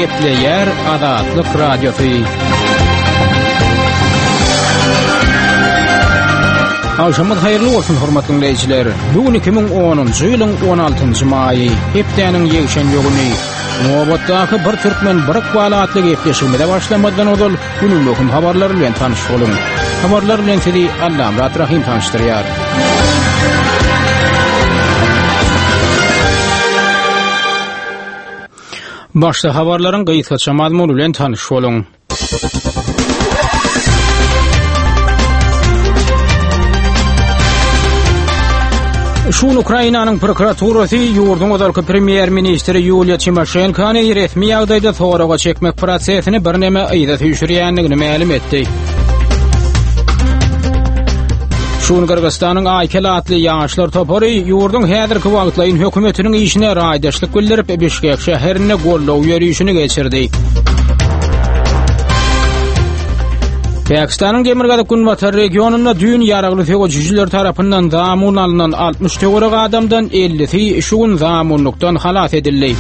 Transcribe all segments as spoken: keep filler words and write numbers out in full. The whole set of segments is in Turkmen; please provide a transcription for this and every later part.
gepleýär Azatlyk Radiosu. Akşamyz haýyrly bolsun hormatly dinleýijiler. Bugün iki ming onunçy ýylyň on altynjy maýy, hepdeniň ýekşenbe güni. Nowatdaky bir türkmen bir gwalatly gepleşigine başlamadan ozal günün möhüm habarlary bilen tanyş bolun. Habarlar bilen sizi Allam Rahim tanıştırýar. Başta habarlaryň gyýytgaça mazmuny bilen tanyş bolun. Şun Ukrainanyň prokuraturasy ýurdun özalky premier ministri Yulia Tymoshenko'ny resmi ýagdaýda soraga çekmek prosesini bir näme aýda süýşürýändigini ma'lum etdi. Şun Kırgızstanyň aýkelatly ýaşlar topary ýurdun häzirki wagtlaryň hökümetiniň işine raýdaşlyk bildirip Bişkek şäherine gollaw ýürüýüşini geçirdi. Pakistanyň Demirgazyk Günbatar regionunda düýün ýaragly fegoçyjylar tarapyndan zamyn alynan altmış töwerek adamdan ellisi şu gün zamynlykdan halas edildi.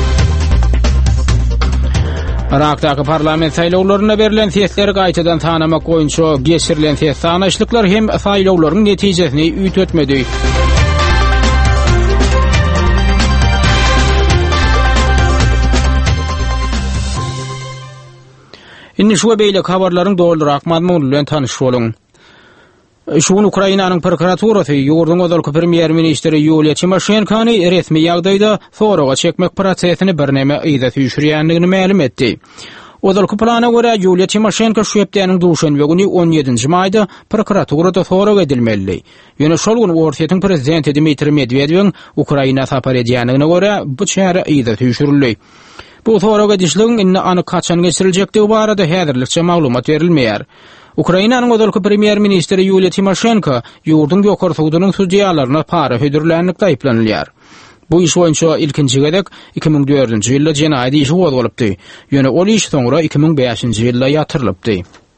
Irakdaky parlament saýlawlaryna berilen sesleri gaýtadan tanamak goýunça geçirilen ses sanaşlyklar hem saýlawlaryň netijesini üýtmetmedi. Inni şu beýle habarlaryň doldurak mazmuny bilen tanyş bolun. Şun Ukrainanyň prokuraturasy ýurdun özalky premier ministri Yulia Tymoshenko'ny resmi ýagdaýda soraga çekmek prosesini bir näme aýda süýşürýändigini ma'lum etdi. Özalky plana görä Yulia Tymoshenko şu hepdeniň duşanbe güni on ýedinji maýda prokuraturada soraga edilmeli. Ýöne şol gün Orsiýetiň prezidenti Dmitri Medvedewiň Ukraina sapar edýändigine görä bu çäre aýda süýşürildi. Bu soraga edişligiň inne anyk kaçan geçiriljekdigi barada häzirlikçe maglumat berilmeýär. Ukrainanyň özalky premier ministri Yulia Tymoshenko ýurdun ýokary sudynyň судьяларына para hödürlänlikde aýplanylýar. Bu iş boýunça ilkinji gedek iki ming dördünji ýylda jenaýat işi gozgalypdy. Ýöne ol iş soňra iki ming beşinji ýylda ýatyrylypdy.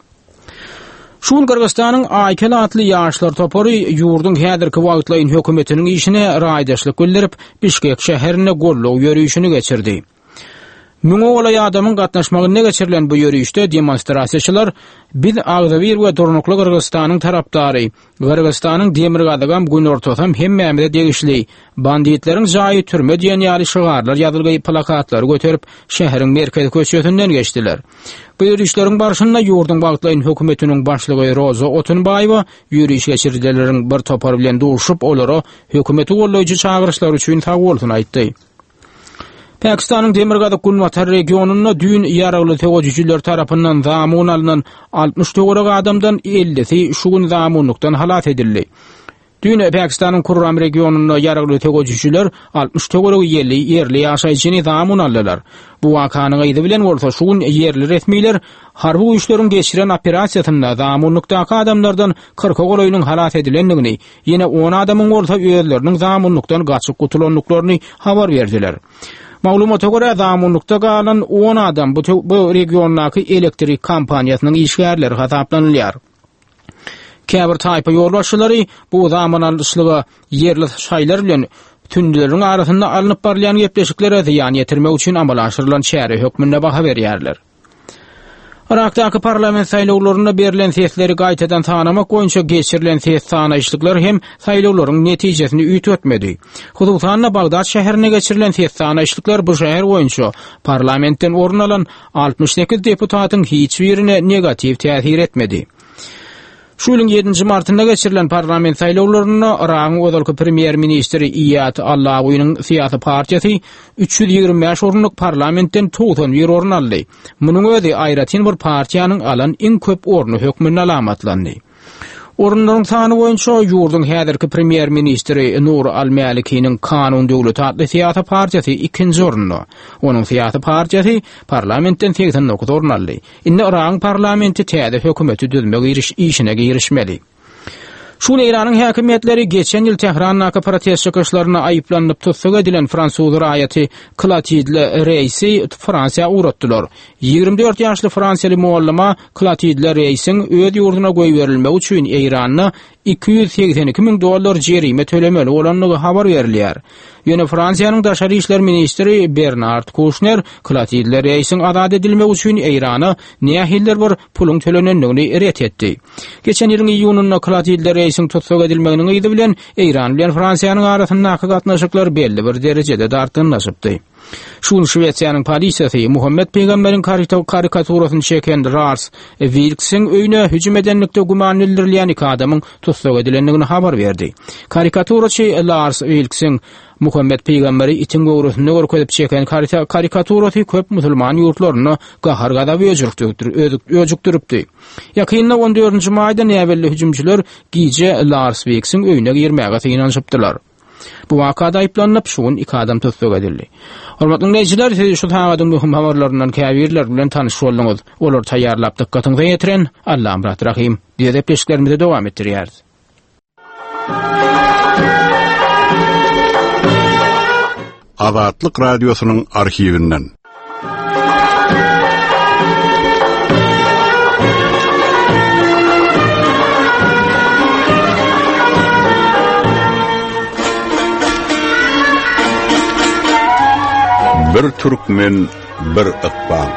Şun Kırgızstanyň aýkelatly ýaşlar topary ýurdun häzirki wagtlaryň hökümetiniň işine raýdaşlyk bildirip Bişkek şäherine gollaw ýürüýüşini geçirdi. Müňoğlay adamyň gatnaşmagyna geçirilen bu ýürüýüşde demonstrasiýaçylar biz agzawir we durnukly Kyrgyzstanyň tarapdary, Kyrgyzstanyň Demirgazyk gün ortasam hemmämide degişli, banditleriň jaýy türme diýen ýaly şygarlar ýazylgy plakatlar göterip şäheriň merkezi köçesinden geçdiler. Bu ýürüýüşleriň barşynda ýurdun wagtlaryň hökümetiniň başlygy Roza Otunbaýewa ýürüýüş geçirdilerleriň bir topar bilen duşup olara hökümeti gollaýjy çağırışlar üçin sag bolsun aýtdy. Pakistanyň Demirgazyk Günbatar regionunda düýün ýaragly fegoçyjylar tarapyndan zamyn alynan altmış töwerek adamdan ellisi şu gün zamynlykdan halas edildi. Düýün Pakistanyň Kurram regionunda ýaragly fegoçyjylar altmış töwerek ýerli ýerli ýaşaýjyny zamyn aldylar. Bu wakanyň aýdy bilen bolsa şu gün ýerli resmiler harby güýçleriň geçiren operasiýasynda zamynlykdaky adamlardan kırk golaýynyň halas edilendigini, ýene on adamyň bolsa özleriniň zamynlykdan gaçyp gutulanlyklaryny habar berdiler. Maglumata görä zamynlykda galan on adam bu, bu regiondaky elektrik kompaniýasynyň işgärleri hasaplanylýar. Käbir taýpa ýolbaşçylary bu zamanalyşlyga ýerli şaýlar bilen tündüleriň arasynda alınıp barlayan gepleşiklere ziyan ýetirmek üçin amal aşyrylan çäre hökmüne baha berýärler. Irakdaky parlament saýlawlaryna berilen sesleri gaýtadan tanamak goýunça geçirilen ses sanaýyşlyklar hem saýlawlaryň netijesini üýtmetmedi. Hususan Bagdad şäherine geçirilen ses sanaýyşlyklar bu şäher boýunça parlamentden orun alan altmış sekiz deputatyň hiç birine negativ täsir etmedi. Şu ýylyň ýedinji martynda geçirilen parlament saýlawlaryna Iragyň özalky premier ministri Iyad Allahowyň syýasy partiýasy üç ýüz ýigirme beş orunlyk parlamentden toğsan bir orun aldy. Munyň özi aýratyn bir partiýanyň alan iň köp oruny hökmüne alamatlandy. Orunlaryň sany boýunça ýurdun häzirki premier ministri Nur Al-Malikiň Kanun döwleti adly syýasy partiýasy ikinji orunda. Onuň syýasy partiýasy parlamentden seksen dokuz orun aldy. Indi Iragyň parlamenti täze hökümeti düzmek işine girişmeli. Şun Iranyň häkimetleri geçen ýyl Tehrandaky protest çykyşlaryna aýyplanyp tutsak edilen Fransuz raýaty Clotilde Reisy Fransiýa uratdylar. ýygrimi dört ýaşly Fransiýaly muallima Clotilde Reisyň öz ýurduna goý berilmek üçin Iranyny iki yüz seksen iki min dollar jerime tölemeli olanlygy habar berilýär. Ýöne Fransiýanyň daşary işler ministri Bernard Kouchner Klatiller reýsiň azad edilmek üçin Eýrana nähiller bir puluň tölenendigini ret etdi. Geçen ýylyň iýununda Klatiller reýsiň tutsak edilmeginiň ýyly bilen Eýran bilen Fransiýanyň arasyndaky gatnaşyklar belli bir derejede dartynlaşypdy. Şunu Şweýçarýanyň polisiýasy Muhammed Peýgamberiň karikaturasyny çeken Lars Vilks'in öýüne hüjüm edenlikde gumanlanýan iki adamyň tutsak edilendigini habar berdi. Karikaturaçy Lars Vilks'in Muhammed Peýgamberi itin gowrusyny görkezip çeken karikaturasy köp musulman ýurtlaryny gahar gadap öjükdiripdi. Ýakynda on dördünji maýda näbelli hüjümçiler giýje Lars Vilks'in öýüne girmäge synanyşypdylar. Bu wakada aýplanyp şuň iki adam tutsak edildi. Hormatly dinleýijiler, siz şu taýdaň möhüm habarlaryndan käbirler bilen tanyş boldyňyz. Olar taýýarlap dikkatyňizi ýetiren Allahym rahim. Diýip peşlerimizi dowam etdirýär. Azatlyk radiosynyň arhiwinden. Bir türkmen, bir ıkbal.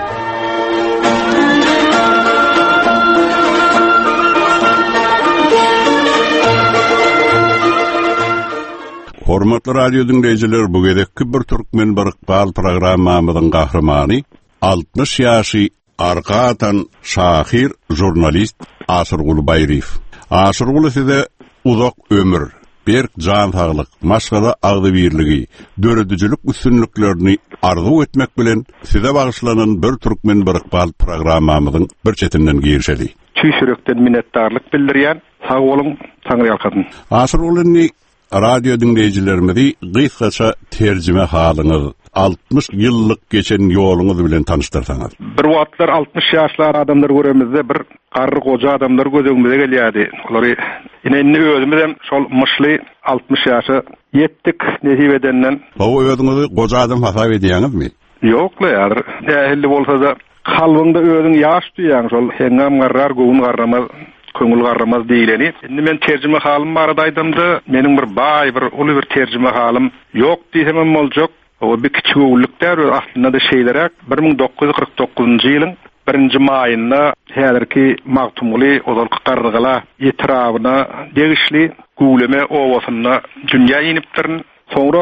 Hormatly radio dinleyijiler, bu gedekki bir türkmen, bir ıkbal programmamyzyň gahrymany altmış ýaşy arkatan şahir jurnalist Asyrguly Baýriýew. Asyrguly size uzak ömür, berk jan saglyk, maşgala agdy birligi, döredüjilik üstünliklerini arzu etmek bilen size bagışlanan bir türkmen bir ıkbal programmamyzyň bir çetinden girişeli. Tüýsürekden minnetdarlyk bildirýän, sag bolun, taňry ýalkadyn. Asyrguly radio dinleyijilerimizi gysgaça terjime halyňyz, altmış ýyllyk geçen ýoluňyz bilen tanıştyrsaňyz. Bir wagtlar altmış ýaşlar adamlar göremizde bir garry goja adamlar gözüňimize gelýärdi. Olary ine özümizde şol myşly altmış ýaşy ýetdik nesip edenden. Bu özüňizi goja adam hasap edýäňizmi? Ýokla ýar. Ähli bolsa da kalbyňda özüň ýaş duýýan şol hengam garrar gown garramaz. Köngül garramaz diýileni. Endi men terjime halymy barada aýdymdy. Meniň bir baý bir uly bir terjime halym ýok diýsem boljak. O bir kiçik öwürlükler aslında da şeýlerek bir ming dokuz yüz kırk dokuzunji ýylyň birinji maýynda häzirki Magtumly Ozalky Garrygala ýetrabyna degişli guleme owasyna dünýä ýenipdirin. Soňra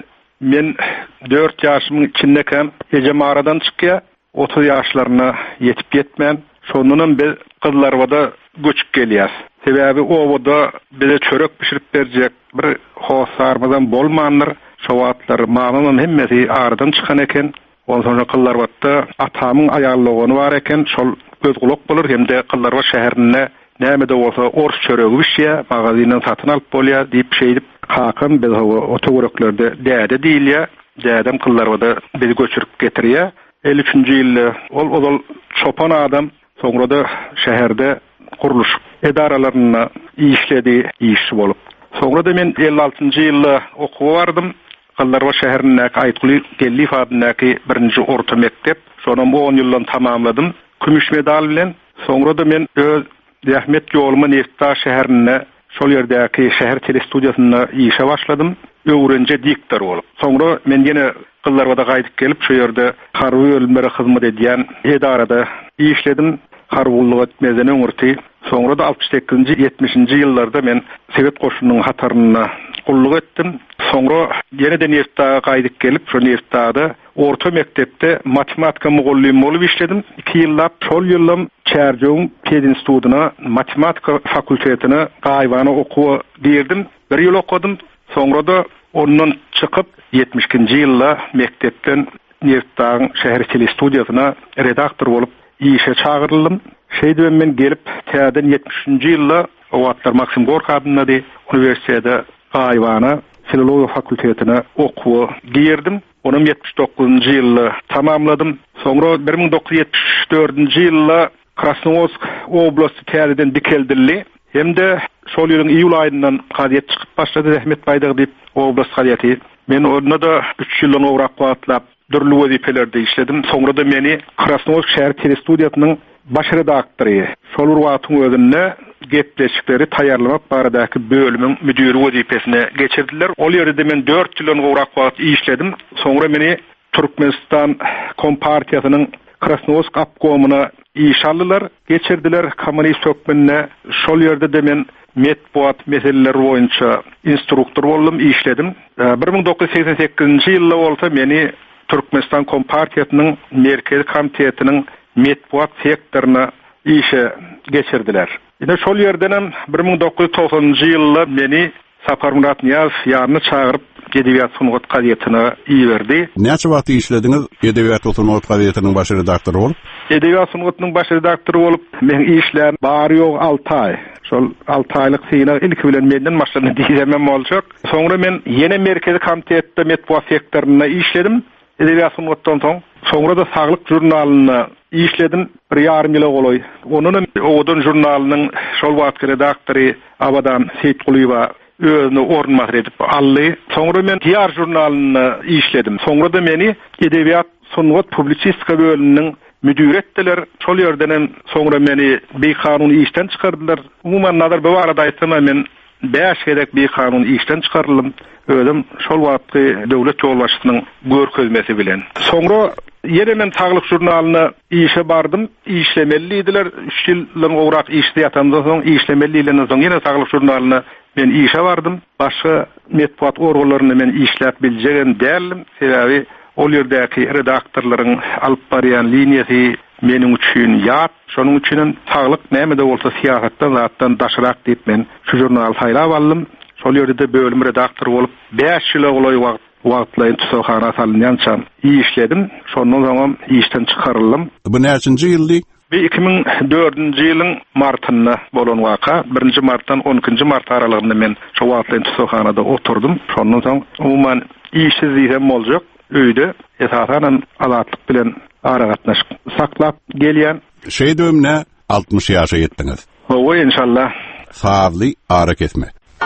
men dört ýaşymyň içindeken ejemaradan çykýa otuz ýaşlaryna ýetip ýetmän. Şonundan biz kızlarvada göçüp gelýär. Sebäbi owada bize çörek pişirip berjek bir hosarmadan bolmandyr. Şo wagtlar mamamyň hemmesi aradan çykan eken. Ondan soňra kızlarwatda atamyň aýallagyny bar eken, şol göz gulak bolar hemde kızlarwa şäherine näme-de bolsa ors çöregi bişýär, magazynyň satyn alyp bolýar diýip şeýdip hakym biz otogöreklerde däde diýilýär. Dädem kızlarwada bizi göçürüp getirýär. elli üçünji ýylda ol ol çopan adam soňra da şäherde kuruluş edaralaryna işledi, işçi bolup. Soňra da men elli altynjy ýylda okuw bardym. Kıllarwa şäherindäki Aýtguly Gellif adyndaky birinji orta mektep. Şonam on ýyldan tamamladym. Kümüş medal bilen. Soňra da men öz rahmet ýolumy Neftda şäherinde şol ýerdäki şäher telestudiýasyna işe başladym. Öwrenje diktor bolup. Soňra men ýene Kıllarwada gaýdyp gelip şo ýerde harby bölümlere hyzmat edýän edarada işledim. Harbullyk etmezden öňürti. Soňra da altmış sekizinji ýetmişinji ýyllarda men Sowet goşunynyň hataryna gulluk etdim. Soňra ýene-de Neftda gaýdyp gelip şo Neftda orta mektepde matematika mugallim bolup işledim. iki ýyllap şol ýyllym Çärjüň pedinstitutyna matematika fakultetine gaýbana okuw berdim. Bir ýyl okudym. Soňra da ondan çykyp ýetmişinji ýylda mektepden Neftdaň şäher telestudiýasyna redaktor bolup işe çağırıldım. Şeyde men gelip täzeden ýetmişinji ýylda o wagtlar Maksim Gorki adynda üniversitede gaýbana filologiýa fakultetine okuw girdim. Onum ýetmiş dokuzunji ýylda tamamladym. Soňra bir ming dokuz yüz ýetmiş dördünji ýylda Krasnoyarsk oblasti täzeden dikeldildi. Hemde şol ýylyň iýul aýyndan gaziýet çykyp başlady Rahmet Baýdagy diýip oblast gaziýeti. Men onda da üç ýyldan owrak wagtlap dürli wezifelerde işledim. Soňra da meni Krasnoyarsk şäher telestudiýasynyň baş redaktory şol wagtyň özünde gepleşikleri taýarlamak baradaky bölümiň müdiri wezipesine geçirdiler. Ol ýerde men dört ýyl gowrak wagt işledim. Soňra meni Türkmenistan Kompartiýasynyň Krasnoyarsk apkomuna iş aldylar, geçirdiler kommunist hökmünde. Şol ýerde de men metbuat meseleleri boýunça instruktor boldum, işledim. bir ming dokuz yüz seksen sekizinji ýylda bolsa meni Türkmenistan Kompartiýasynyň merkezi komitetiniň metbuat sektoryna işe geçirdiler. Ine şol ýerden bir ming dokuz yüz toksanjy ýylda meni Sapar Murat Niyazow ýaryny çagyryp Edebiýat Sunugat gazetyna iýerdi. Näçe wagt işlediňiz Edebiýat Sunugat gazetynyň baş redaktory bolup? Edebiýat Sunugatynyň baş redaktory bolup men işlär bary ýok alty aý. Şol alty aýlyk syna ilki bilen menden başlany diýemem boljak. Soňra men ýene merkezi komitetde metbuat sektoryna işledim. Edebiýat Sunugatdan soň soňra da Saglyk jurnalyna işledim bir ýarym ýyla goloý. Onuň Oğudun jurnalynyň şol wagtky redaktory Abadan Seyitgulyba özüni ornmak edip aldy. Soňra men Diyar jurnalyna işledim. Soňra da meni Edebiýat Sunugat publisistika bölüminiň müdiri etdiler. Şol ýerden soňra meni bir kanuny işden çykardylar. Umuman nazar bu arada aýtsam men beş gerek bir kanuny işden çykarylym. Özüm şol wagtky döwlet ýolbaşçysynyň görkezmesi bilen. Soňra ýene men Saglyk jurnalyna işe bardym. İşlemelidiler. üç ýyldan gowrak işde ýatamdan soň işlemelidiler. Soň ýene Saglyk jurnalyna men işe bardym. Başga metbuat organlaryna men işläp biljegem dälim. Sebebi ol ýerdäki redaktorlaryň alyp barýan liniýasy meniň üçin ýat. Şonuň üçin saglyk näme-de bolsa siýasatdan zatdan daşyrak diýip men şu jurnaly saýlap aldym. Şol ýerde bölüm redaktory bolup beş ýyl goloý wagt wagtlaryň tusakhana salynýança işledim. Şondan soň işden çykaryldım. Bu näçinji ýyldy? iki ming dördünji ýylyň martynda bolan waka. birinji martdan on ikinji mart aralygynda men şu wagtlaryň tusakhanada oturdum. Şondan soň umuman işsizligim boljak. Öýde esasen azatlyk bilen ara gatnaşyp saklap gelýän. Şeý döwümne altmış ýaşa ýetdiňiz. Owa inşallah. Sağly ara kesme.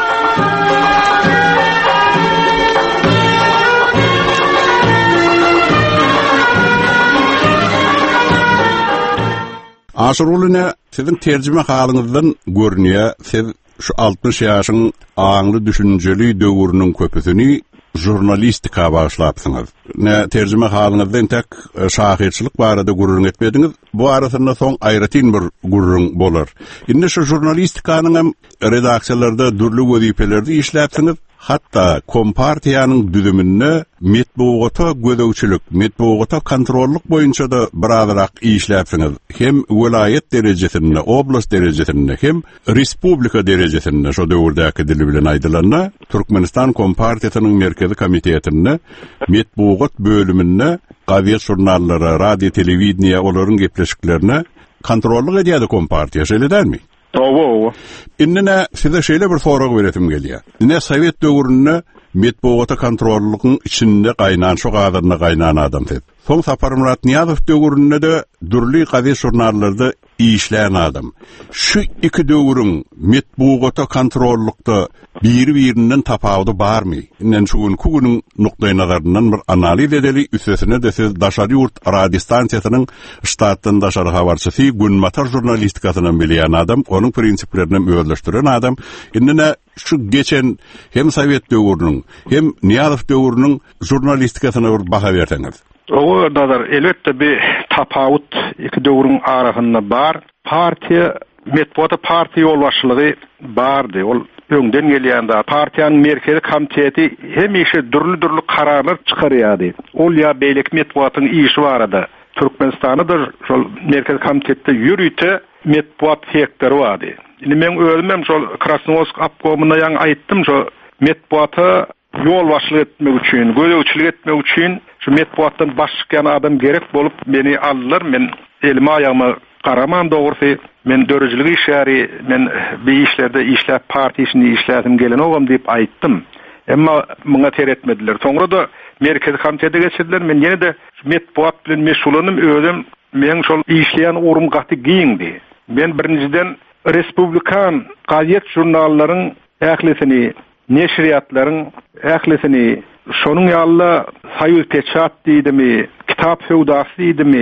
Aşuruluna sizin tercüme halyňyzdan görnýär, siz şu altmış ýaşyň aňly düşünjeli döwrüniň köpüsini jurnalistika başlapsyňyz. Ne tercüme halyňyzdan tek şahirçilik barada gurrun etmediňiz. Bu arasynda soň aýratyn bir gurrun bolar. Indi şu jurnalistikanyň hem redaksiýalarda dürli wezifelerde işläpsiňiz. Hatta Kompartiýanyň düzüminde metbuata gödöwçilik, metbuata kontrolluk boýunça da birazrak işläpsiňiz. Hem vilayet derejesinde, oblast derejesinde, hem respublika derejesinde şo döwürdäki dili bilen aýdylanda Türkmenistan Kompartiýasynyň merkezi komitetinde metbuat bölüminde gazet jurnallara, radio, telewizioniýa olaryň gepleşiklerine kontrolluk edýärdi Kompartiýa, şeýle dermi? Owo. Innene size şeýle bir sorag beretim gelýär. Ine Sowet döwründe metbuata kontrollugyň içinde gaýnan şu gadarna gaýnan adam tep. Soň Sapar Murat Niyazow döwründe de dürli gazet jurnallarda işleyen adam. Şu iki döwrüň metbuata kontrollukda biri-birinden tapawdy barmy? Innen şu günüň nukdaý nazaryndan bir analiz edeli, üstesine de siz Daşary ýurt radio stansiýasynyň ştatdan daşary habarçysy, günmatar jurnalistikasynyň bilýän adam, onuň prinsiplerini öwrleşdiren adam. Innene şu geçen hem Sowet döwrüniň hem Niyazow döwrüniň jurnalistikasyna bir baha berseňiz. O nazar elbette bir tapawut iki döwrüň arasynda bar. Partiýa metbuata partiýa ýolbaşçylygy bardy. Ol öňden gelýände partiýanyň merkezi komiteti hemişe dürli-dürli kararlar çykarýardy. Ol ýa beýlek metbuatyň işi barada. Türkmenistanda da şol merkezi komitetde ýürüýte metbuat sektory bardy. Indi men özüm şol Krasnoyarsk apkomuna ýa aýtdym şo metbuata ýolbaşçylyk etmek üçin, gödöwçilik etmek üçin şu metbuatdan başlayan adam gerek bolup meni aldylar. Men elime ayağıma karaman doğrusu men dörücülük işleri, men bir işlerde işler partisini işledim gelen oğam deyip aýtdym. Emma muňa teretmediler. Soňra da merkezi komitete geçirdiler. Men ýene de metbuat bilen meşgulanym özüm men şol işleýän urum gaty giýindi. Men birinciden Respublikan gazet jurnallaryň ählisini, neşriyatlaryň ählisini şonuň ýaly Soýuz Peçat diýdimi, Kitap Hewdasy diýdimi,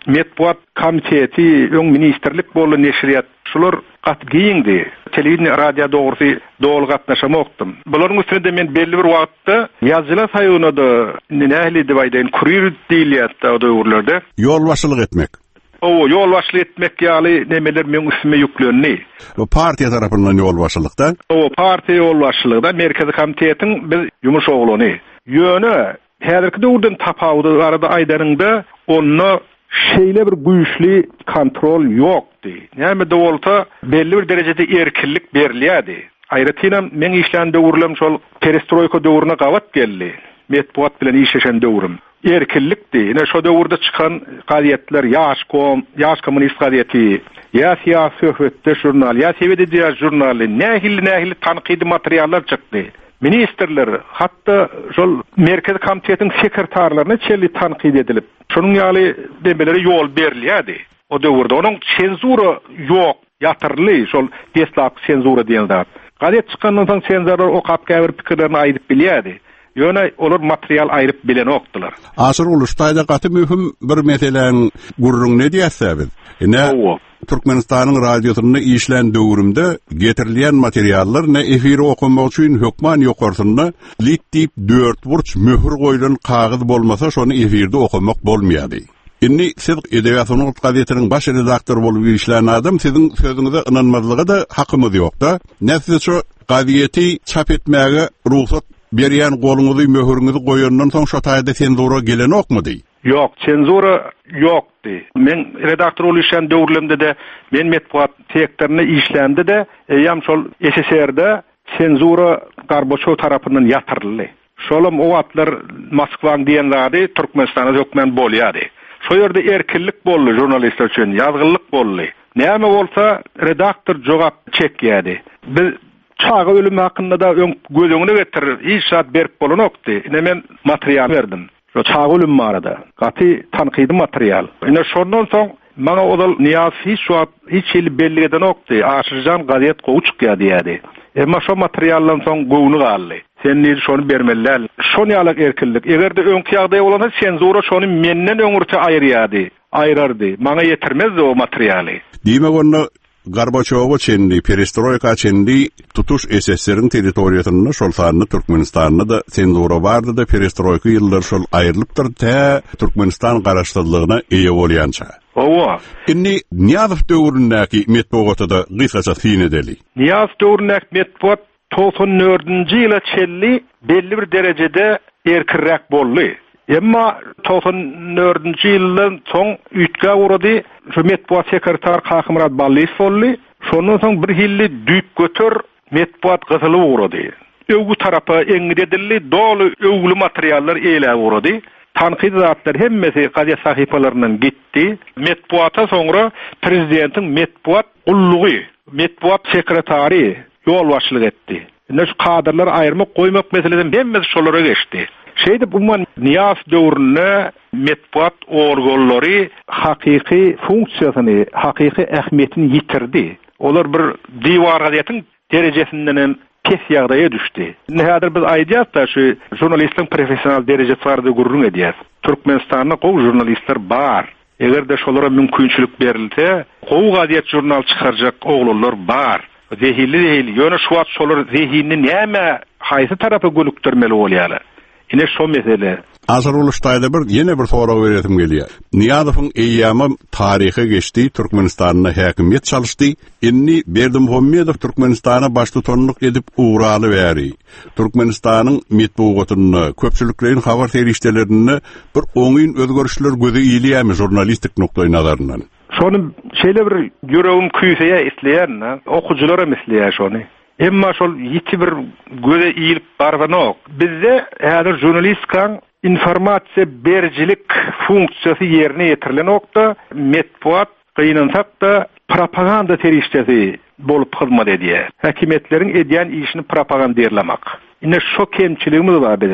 Metbuat komiteti, öň ministerlik bolu neşriyat şular gat giýindi. Telewizyon, radio dogrusu dol gatnaşamokdum. Bularyň üstünde men belli bir wagtda ýazgylar saýygyna da nähili diýip aýdyn, kurir diýilýärdi o döwürlerde. Yol başçylyk etmek. O yol başçylyk etmek ýaly nemeler men üstüme ýüklenýär. O partiýa tarapyndan yol başçylykda. O partiýa yol başçylygda merkezi komitetiň bir ýumuş oglany. Ýöne häzirki döwürden tapawdy arada aýdaryňda onu şeýle bir güýçli kontrol ýokdy. Näme de bolsa belli bir derejede erkinlik berilýärdi. Aýratynam men işlän döwürlem şol perestroýka döwrüne gawat geldi. Metbuat bilen işleşen döwrüm. Erkinlikdi. Ine şo döwürde çykan gazetler, ýaş kom, ýaş kommunist gazeti, ýa siýasy söhbetde jurnal, ýa sebede jurnaly, nähili nähili tanqidi materiallar çykdy. Ministerler, hatta şol merkezi komitetiň sekretarlaryna çelli tanqid edilip, şonuň ýaly demeleri ýol berilýärdi. O döwürde onuň senzura ýok, ýatyrly, şol deslap senzura diýildi. Gazet çykandan soň senzura o kapkäbir pikirlerini aýdyp bilýärdi. Ýöne olar material aýryp bilen okdylar. Asyr uluşdaýda gaty mühim bir meseleň gurrun ne diýässäbiz? Ene Türkmenistanyň radiosyny işlän döwrümde getirilýän materiallar ne efiri okumak üçin hökman ýokarsyny lit diýip dört burç möhür goýulan kagyz bolmasa şonu efirde okumak bolmaýardy. Inni siz Edebiýat gazetiniň baş redaktory bolup işlän adam siziň sözüňize inanmazlygy da hakymyz ýokda. Näse şu gazeti çap etmäge ruhsat berýän goluňyzy möhürüňizi goýandan soň şo taýda senzura gelen okmady? Ýok, senzura ýokdy. Men redaktor bolýan döwürlemde de men Metbuat teklerini işlendi de ýam şol S S R-de senzura Gorbaçow tarapyndan ýatyrly. Şolum o wagtlar Moskwaň diýenleri Türkmenistana hökmen bolýardy. Şo ýerde erkinlik boldy jurnalistler üçin, ýazgyllyk boldy. Näme bolsa redaktor jogap çekýärdi. Biz çağı ölüm hakynda da gözüňe getirir, hiç şat berip bolanokdy. Ine men material berdim. Şo çağı ölüm barada. Gaty tanqidi material. Ine şondan soň maňa odal Niyaz hiç şat hiç ýeli belli eden okdy. Aşyrjan gazet gowy çykýar diýärdi. Emma şo materialdan soň gowuny galdy. Sen nidi şonu bermeliler. Şonu ýalyk erkinlik. Egerde öňki ýagdaý bolanda senzura şonu menden öňürte aýrýardy, aýrardy. Maňa ýetirmezdi o materialy. Diýmek onu Gorbaçow çendi, perestroýka çendi tutuş S S R-iň territoriýasyny şol sanyny Türkmenistanyna da senzura bardy da perestroýka ýyllar şol aýrylypdyr ta Türkmenistan garaşdyrlygyna eýe bolýança. Owa. Inni Niýazow döwründäki Metbuatada gysaça syn edeli. Niýazow döwründäki Metbuat toğsan dördünji ýyla çelli belli bir derejede erkinrek boldy. Emma toğsan dördünji ýyldan soň üýtge urady, şu Metbuat sekretar Kakymrat Ballis boldy. Şondan soň bir hilli düýp götür Metbuat gyzyly urady. Öwgü tarapy eňredildi, dolu öwgüli materiallar eýle urady. Tanqid zatlar hemmesi gazet sahypalarynyň gitdi. Metbuata soňra prezidentiň Metbuat ullugy, Metbuat sekretary ýol başçylyk etdi. Ine şu kadrlar aýyrmak goýmak meseleden hemmesi şolara geçdi. Şeýde umman Niýaz döwrüne Metbuat organlary hakyky funksiýasyny, hakyky ähmiýetini ýitirdi. Olar bir diýwar gazetiň derejesinden pes ýagdaýa düşdi. Nähädir biz aýdýas da şu jurnalistliň professional derejesi bardy gurrun edýäs. Türkmenistanda gowy jurnalistler bar. Egerde şolara mümkinçilik berilse, gowy gazet jurnal çykarjak oglanlar bar. Zehirli zehirli. Ýöne şu wagt şolar zehinni näme haýsy tarapy gölükdirmeli bolýarlar. Ine şo mesele. Asyr uluşdaýda bir ýene bir soraw beretim gelýär. Niýazowyň eýýamy taryhy geçdi, Türkmenistanyna häkimiýet çalyşdy. Inni Berdimuhammedow Türkmenistana baş tutanlyk edip uğraly bäri. Türkmenistanyň metbuatyny, köpçülikleriň habar terişdelerini bir oňyn özgörüşler gözi ýylýärmi jurnalistik nokdaý nazaryndan? Şonu şeýle bir ýüregim küýseýär isleýär, okujulara misleýär şonu. Emma şol ýiti bir göze iýilip barbanok. Bizde häzir jurnalistikaň informasiýa berjilik funksiýasy ýerine ýetirilen okda Metbuat gynansak da propaganda terişdesi bolup hyzmat edýär. Häkimetleriň edýän işini propagandaýarlamak. Ine şo kemçiligimiz bar biziň.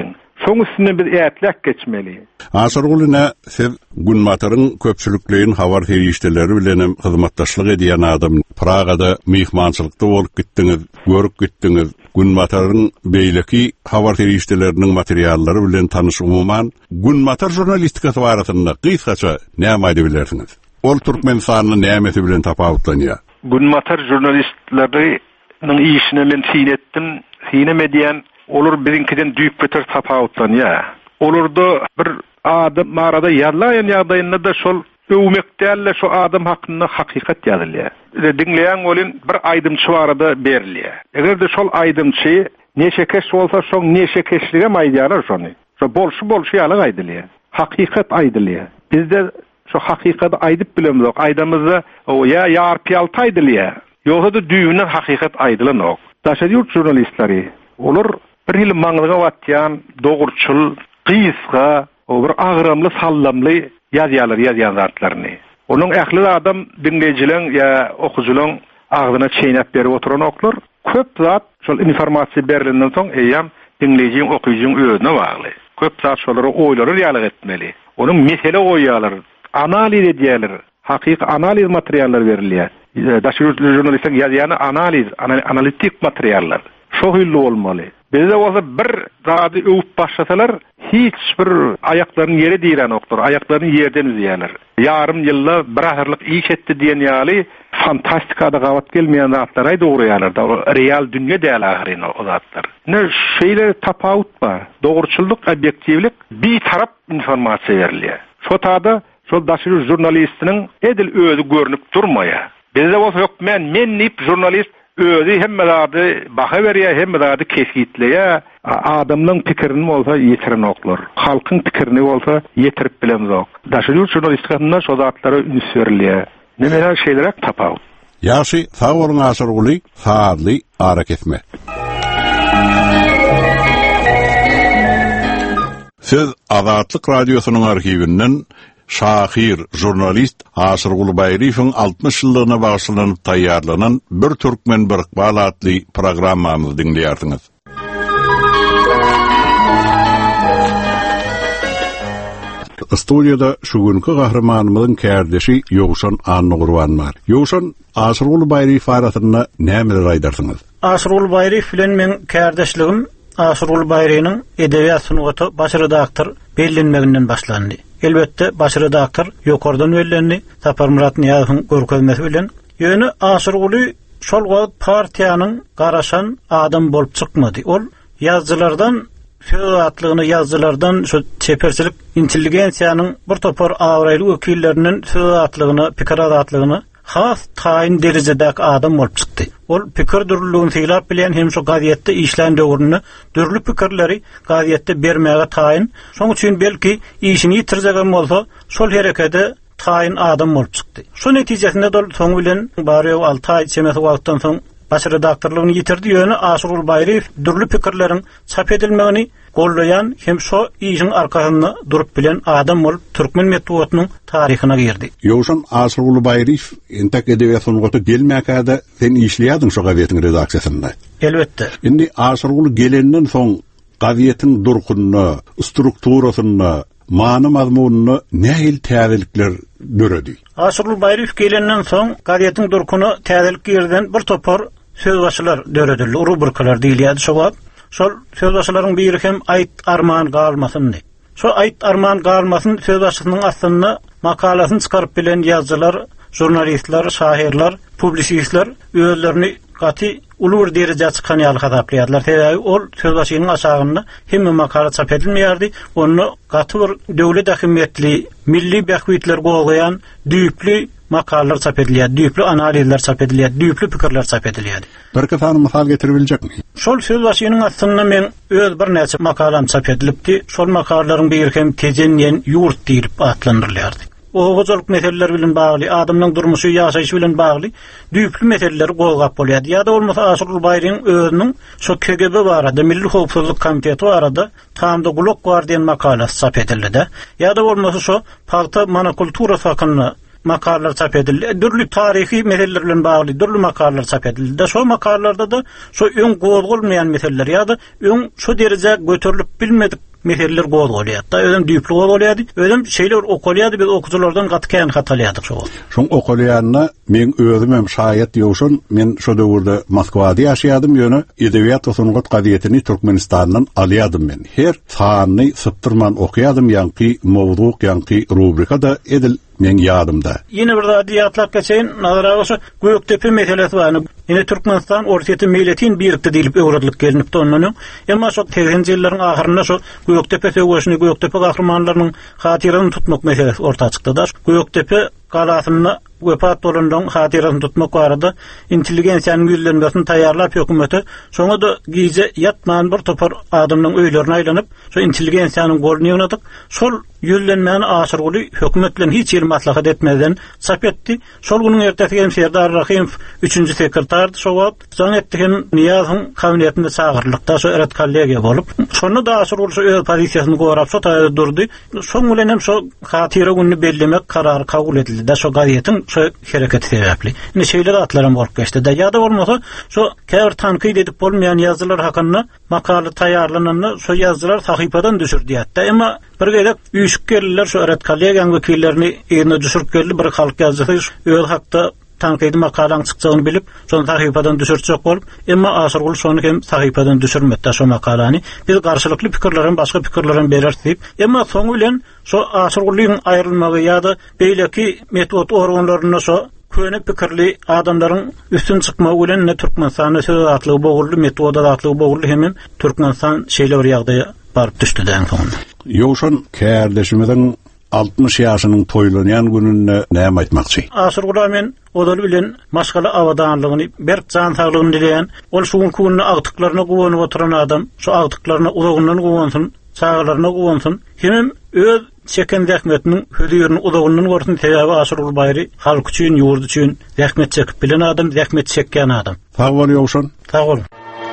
Şoň üstüne bir ätlek geçmeli. Asarguluna siz Gunmatarın köpçülüklerin habar terişteleri bilen hyzmatdaşlyk edýän adam Pragada mihmançylykda bolup gitdiňiz, görüp gitdiňiz. Gunmatarın beýleki habar terişteleriniň materiallary bilen tanyş umuman Gunmatar jurnalistikasy barasynda gysgaça näme aýdy bilersiňiz? Ol Türkmenistanyň nämesi bilen tapawutlanýar? Gunmatar jurnalistleriniň işine men tin etdim. Hinemedýän olur birinkiden düýüp beter tapawutlanýar. Olurda bir adam marada ýarlaýan ýagdaýynda da şol öwmekdäle şu adam hakynda hakykat ýazylýar. Dinleýän bolyn bir aýdymçy barada berilýär. Egerde şol aýdymçy neşe keş bolsa şoň neşe keşlige maýdýanar şonu. Şo bolşy bolşy ýaly aýdylýar. Hakykat aýdylýar. Bizde şu hakykaty aýdyp bilemizok. Aýdymyzda o ýa ýarpýal taýdylýar. Ýogsa da düýünden hakykat aýdylanok. Daşadyýur jurnalistleri olur bir hil maňlyga watýan dogurçul, gysga, o bir agramly, sallamly ýazýalar, ýazýan zatlaryny. Onuň ähli adam dinleýijileň ýa okujulyň agdyna çeýnäp berip oturan oklar köp zat şol informasiýa berilenden soň eýam dinleýijiň, okuyucuň özüne bagly. Köp zat şolary oýlary ýalyk etmeli. Onuň mesele goýýarlar, analiz edýärler, hakyky analiz materiallar berilýär. Daşyr jurnalistler ýazýany analiz, analitik materiallar. Şo hylly bolmaly. Bizde olsa bir zady öwüp başlasalar, hiç bir ayaklaryny ýere diýen oklar, ayaklaryny ýerden üzýärler. Yarım ýylla bir ahyrlyk iş etdi diýen ýaly fantastikada gawat gelmeýän zatlar aýdy ugurýarlar da, real dünýe däl ahyryny o zatlar. Ne şeýle tapawut bar, dogurçulluk, objektivlik, bir tarap informasiýa berilýär. Şo tada şol daşyr jurnalistiniň edil özü görünüp durmaýar. Bizde bolsa ýok, men men nip jurnalist özü hemme zady baha berýär, hemme zady kesgitleýär. Adamlyň pikirini bolsa ýetiren oklar. Halkyň pikirini bolsa ýetirip bilemzok. Daşyr jurnalistikasynda şo zatlara üns berilýär. Nemeler şeýlerek tapawut. Ýaşy sawuryň asarguly, saatly ara kesme. Siz Azatlyk radiosynyň arhiwinden şahir jurnalist Asırgul Bayriýewiň altmış ýyllygyna bagyşlanyp taýýarlanan bir türkmen bir iqbal adly programmamyzy dinleýärsiňiz. Studiýada şu günkü gahramanymyzyň kärdeşi Ýowşan Annugurwan bar. Ýowşan, Asırgul Bayriýew barasynda nämeler aýdarsyňyz? Asırgul Bayriýew bilen men kärdeşligim Asırgul Bayriýewiň edebiýat sunugaty baş redaktor bellenmeginden başlandy. Elbette baş redaktor ýokardan bellendi, Sapar Murat Niýazowyň görkezmesi bilen. Ýöne Asırguly şol wagt partiýanyň garaşan adam bolup çykmady. Ol ýazgylardan söwatlygyny ýazgylardan şu çeperçilik intelligensiýanyň bir topar awraýly wekillerinden söwatlygyny, pikir azatlygyny has taýin derejedäki adam bolup çykdy. Ol pikir dürlüğini teýlap bilen hem şu gazetde işlän döwrüne dürlü pikirleri gazetde bermäge taýin. Şoň üçin belki işini ýitirjegen bolsa, şol herekede taýin adam bolup çykdy. Şu netijesinde dol soň bilen bary alty aý çemesi wagtdan soň baş redaktorlugyny ýitirdi. Ýöne Asırgul Bayriýew dürlü pikirleriň çap edilmegini gollayan hem şo işin arkasynda durup bilen adam bolup türkmen medeniýetiniň taryhyna girdi. Ýowşan, Asırgul Bayriýew entek edebiýat sunugaty gelmäkäde sen işleýädiň şo gazetin redaksiýasynda. Elbette. Indi Asırgul gelenden soň gazetin durkunyny, strukturasyny, many mazmunyny nähil täzelikler göredi? Asırgul Bayriýew gelenden soň gazetin durkuny täzelik ýerden bir topar sözbaşylar döredildi, rubrikalar diýilýärdi şo wagt. Şol sözbaşylaryň biri hem aýt arman galmasyny. Şo aýt arman galmasyny sözbaşynyň aslynda makalasyny çykaryp bilen ýazgylar, jurnalistler, şahirler, publisistler özlerini gaty ulur derejede çykan ýaly hadaplaýarlar. Täze ol sözbaşynyň aşagynda hemme makala çap edilmeýärdi. Onu gaty bir döwlet ähmiýetli, milli bähwitler goýan düýpli makalalar çap edilýär, düýpli analizler çap edilýär, düýpli pikirler çap edilýär. Bir kasany mysal getiribiljekmi? Şol sözbaşynyň aslynda men öz bir näçe makalam çap edilipdi. Şol makalalaryň biri hem tejenýen ýurt diýilip atlandyrylýardy. O gozoluk meseleler bilen bagly, adamyň durmuşy, ýaşaýyşy bilen bagly düýpli meseleler golgap bolýardy. Ýa-da bolmasa Asırgul Bayriýewiň özüniň şu K G B barada, Milli Howpsuzlyk Komiteti barada tamda gulak bar diýen makalasy çap edildi. Ýa-da bolmasa şu palta monokultura hakyny makalalar çap edildi. Dürlü tarihi meselelerle bağlı dürlü makalalar çap edildi. Da şu makalalarda da şu öň gozgulmayan meseleler ya da öň şu derece götürülüp bilmedik meseleler gozgulýar. Da özüm düýpli gozgulýardy. Özüm şeýler okulýardy, biz okurylardan gatykän hatalýardyk şu. Şoň okulýanyna men özüm hem şaýat ýokşun, men şu döwürde Moskwada ýaşaýardym ýöne edebiýat osunugat gazetini Türkmenistandan alýardym men. Her sany syptyrman okuýardym, ýa-ni mowduk, ýa-ni rubrika da edil men ýadymda. Ýene bir adiýatlap geçeýin, nazaraga Göktepe meselesi bar. Ýene Türkmenistan ortaýety milletin birlikde diýilip öwredilip gelinipdi ondan. Emma şu teginji ýyllaryň ahyrynda şu Göktepe söwüşini, Göktepe gahrmanlarynyň hatyryny tutmak meselesi ortaga çykdy da. Göktepe galasyny wepat bolandan hatyryny tutmak barada intelligensiýanyň güýlenmesini taýýarlap hökümeti şoňa da gize ýatman bir topar adamyň öýlerine aýlanyp şu intelligensiýanyň golunu ýönedik. Şol ýölenmeni aşyrguly hökümet bilen hiç ýer maslahat etmeden çap etdi. Şol güniň ertesi hem Serdar Rahimov üçünji sekretardy. Şowat jaň etdigen Niýazyň kabinetinde sagyrlykda şu eret kollegiýa bolup şonu da aşyrguly şu öz pozisiýasyny gorap şu taýda durdy. Şoň bilen hem şu hatyra günni bellemek karary kabul edildi. Da şu gazetin şu hereketi sebäpli. Ne şeýler atlaram bolup geçdi. Da ýa-da bolmasa şu käbir tanqid edip bolmayan ýazylar hakynda makala taýýarlananny şu ýazylar sahypadan düşürdi. Da emma bir gelip üýşük geldiler şu eret kollegiýanyň wekillerini ýerine düşürip geldi. Bir halk ýazyjy öz hakda tanqidi makalaň çykjagyny bilip şonu sahypadan düşürjek bolup, emma aşyrguly şonu hem sahypadan düşürmedi şu makalany. Biz garşylykly pikirlerin başga pikirlerin bererdik. Emma soňu bilen şu aşyrgulyň aýrylmagy ýa-da beýleki metod organlaryna şu köne pikirli adamlaryň üstün çykmagy bilen ne Türkmenistan söz atlygy bogurly metod atlygy bogurly hemen Türkmenistan şeýle bir ýagdaýa baryp düşdi däň soňunda. Ýoşun kärdeşimiň altmış ýaşynyň toýlanýan gününe näme aýtmakçy? Aşyrguly men odal bilen maşgala awadanlygyny, berk jan saglygyny dileýän, ol şu gününe agtyklaryna gowanyp oturan adam, şu agtyklaryna uzagynyň gowansyn, çağlaryna gowansyn, hem öz çeken zähmetiniň hödüýerini uzagynyň gorsun täze Aşyrguly Baýry halk üçin, ýurt üçin zähmet çekip bilen adam, zähmet çekýän adam. Sag bol ýokşun. Sag bol.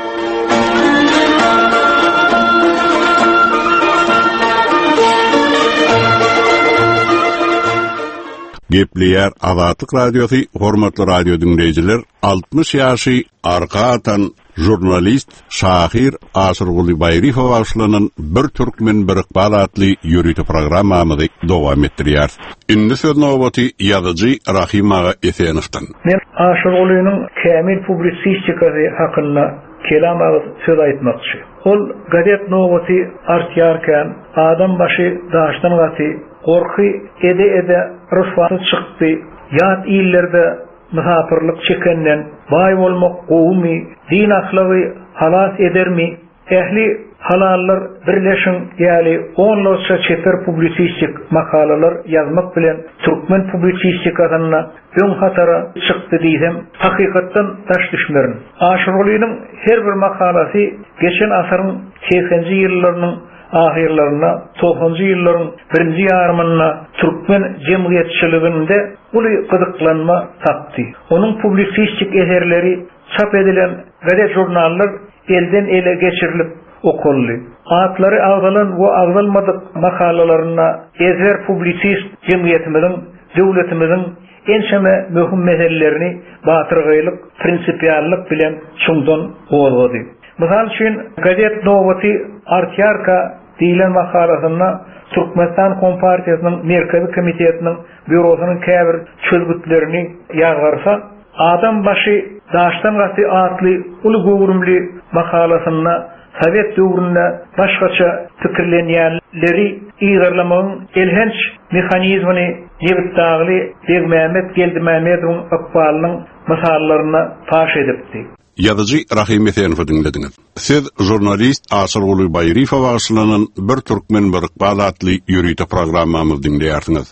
Gepliyar Azatlyk Radiosu, hormatly radio dinleyijiler, altmış ýaşy arka atan jurnalist Şahir Aşyrguly Baýryhow başlanan bir türkmen bir iqbal atly ýürüýte programmamyzy dowam etdirýär. Indi söz nowbaty ýazyjy Rahim aga Esenowdan. Men Aşyrgulynyň kämil publisistikasy hakynda kelam agyz söz aýtmakçy. Ol gazet nowbaty artýarkan adam başı daşdan gaty gorky ede ede rüswaty çykdy. Ýat illerde misapirlik çekenden baý bolmak gowmy, din ahlaky halas edermi? Ähli halallar birleşin ýaly onlarça çeper publisistik makalalar ýazmak bilen türkmen publisistikasyna öň hatara çykdy diýsem, hakykatdan taş düşmerin. Aşyrgulynyň her bir makalasy geçen asyryň seksenji ýyllarynyň ahirlerine, toğuncu ýyllaryň birinji ýarymyna türkmen jemgyýetçiliginde uly gyzyklanma tapdy. Onuň publisistik eserleri çap edilen gazet jurnallar elden ele geçirilip okully. Atlary agdalan we agdalmadyk makalalaryna ezer publisist jemgyýetimiň, döwletimiň enşeme möhüm meselelerini batyrgylyk, prinsipiallyk bilen çuňdan gowady. Mysal üçin gazet nowbaty artýarka diýilen makalasyna Türkmenistan Kompartiýasynyň Merkezi Komitetiniň bürosynyň käbir çözgütlerini ýazgarsa, adam başı daşdan gaty atly uly gowrumly makalasyna Sovet döwründe başgaça pikirlenýänleri ýygyrlamagyň elhenç mehanizmini ýewitdagly Beg Mehmet Geldimehmetowyň akbalynyň misallaryna taş edipdi. Ýazyjy Rahim Esenowdy dinlediňiz. Siz jurnalist Aşyrguly Baýryhow başlanan bir türkmen bir iqbal atly ýürüýte programmamyzy dinleýärsiňiz.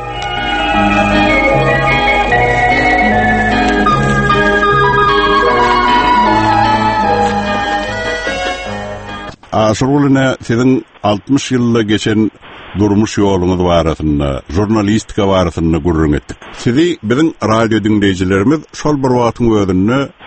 Aşyrgulyna siziň altmış ýylda geçen durmuş ýoluňyz barasynda, jurnalistika barasynda gurrun etdik. Sizi biziň radio dinleýijilerimiz şol bir wagtyň özünde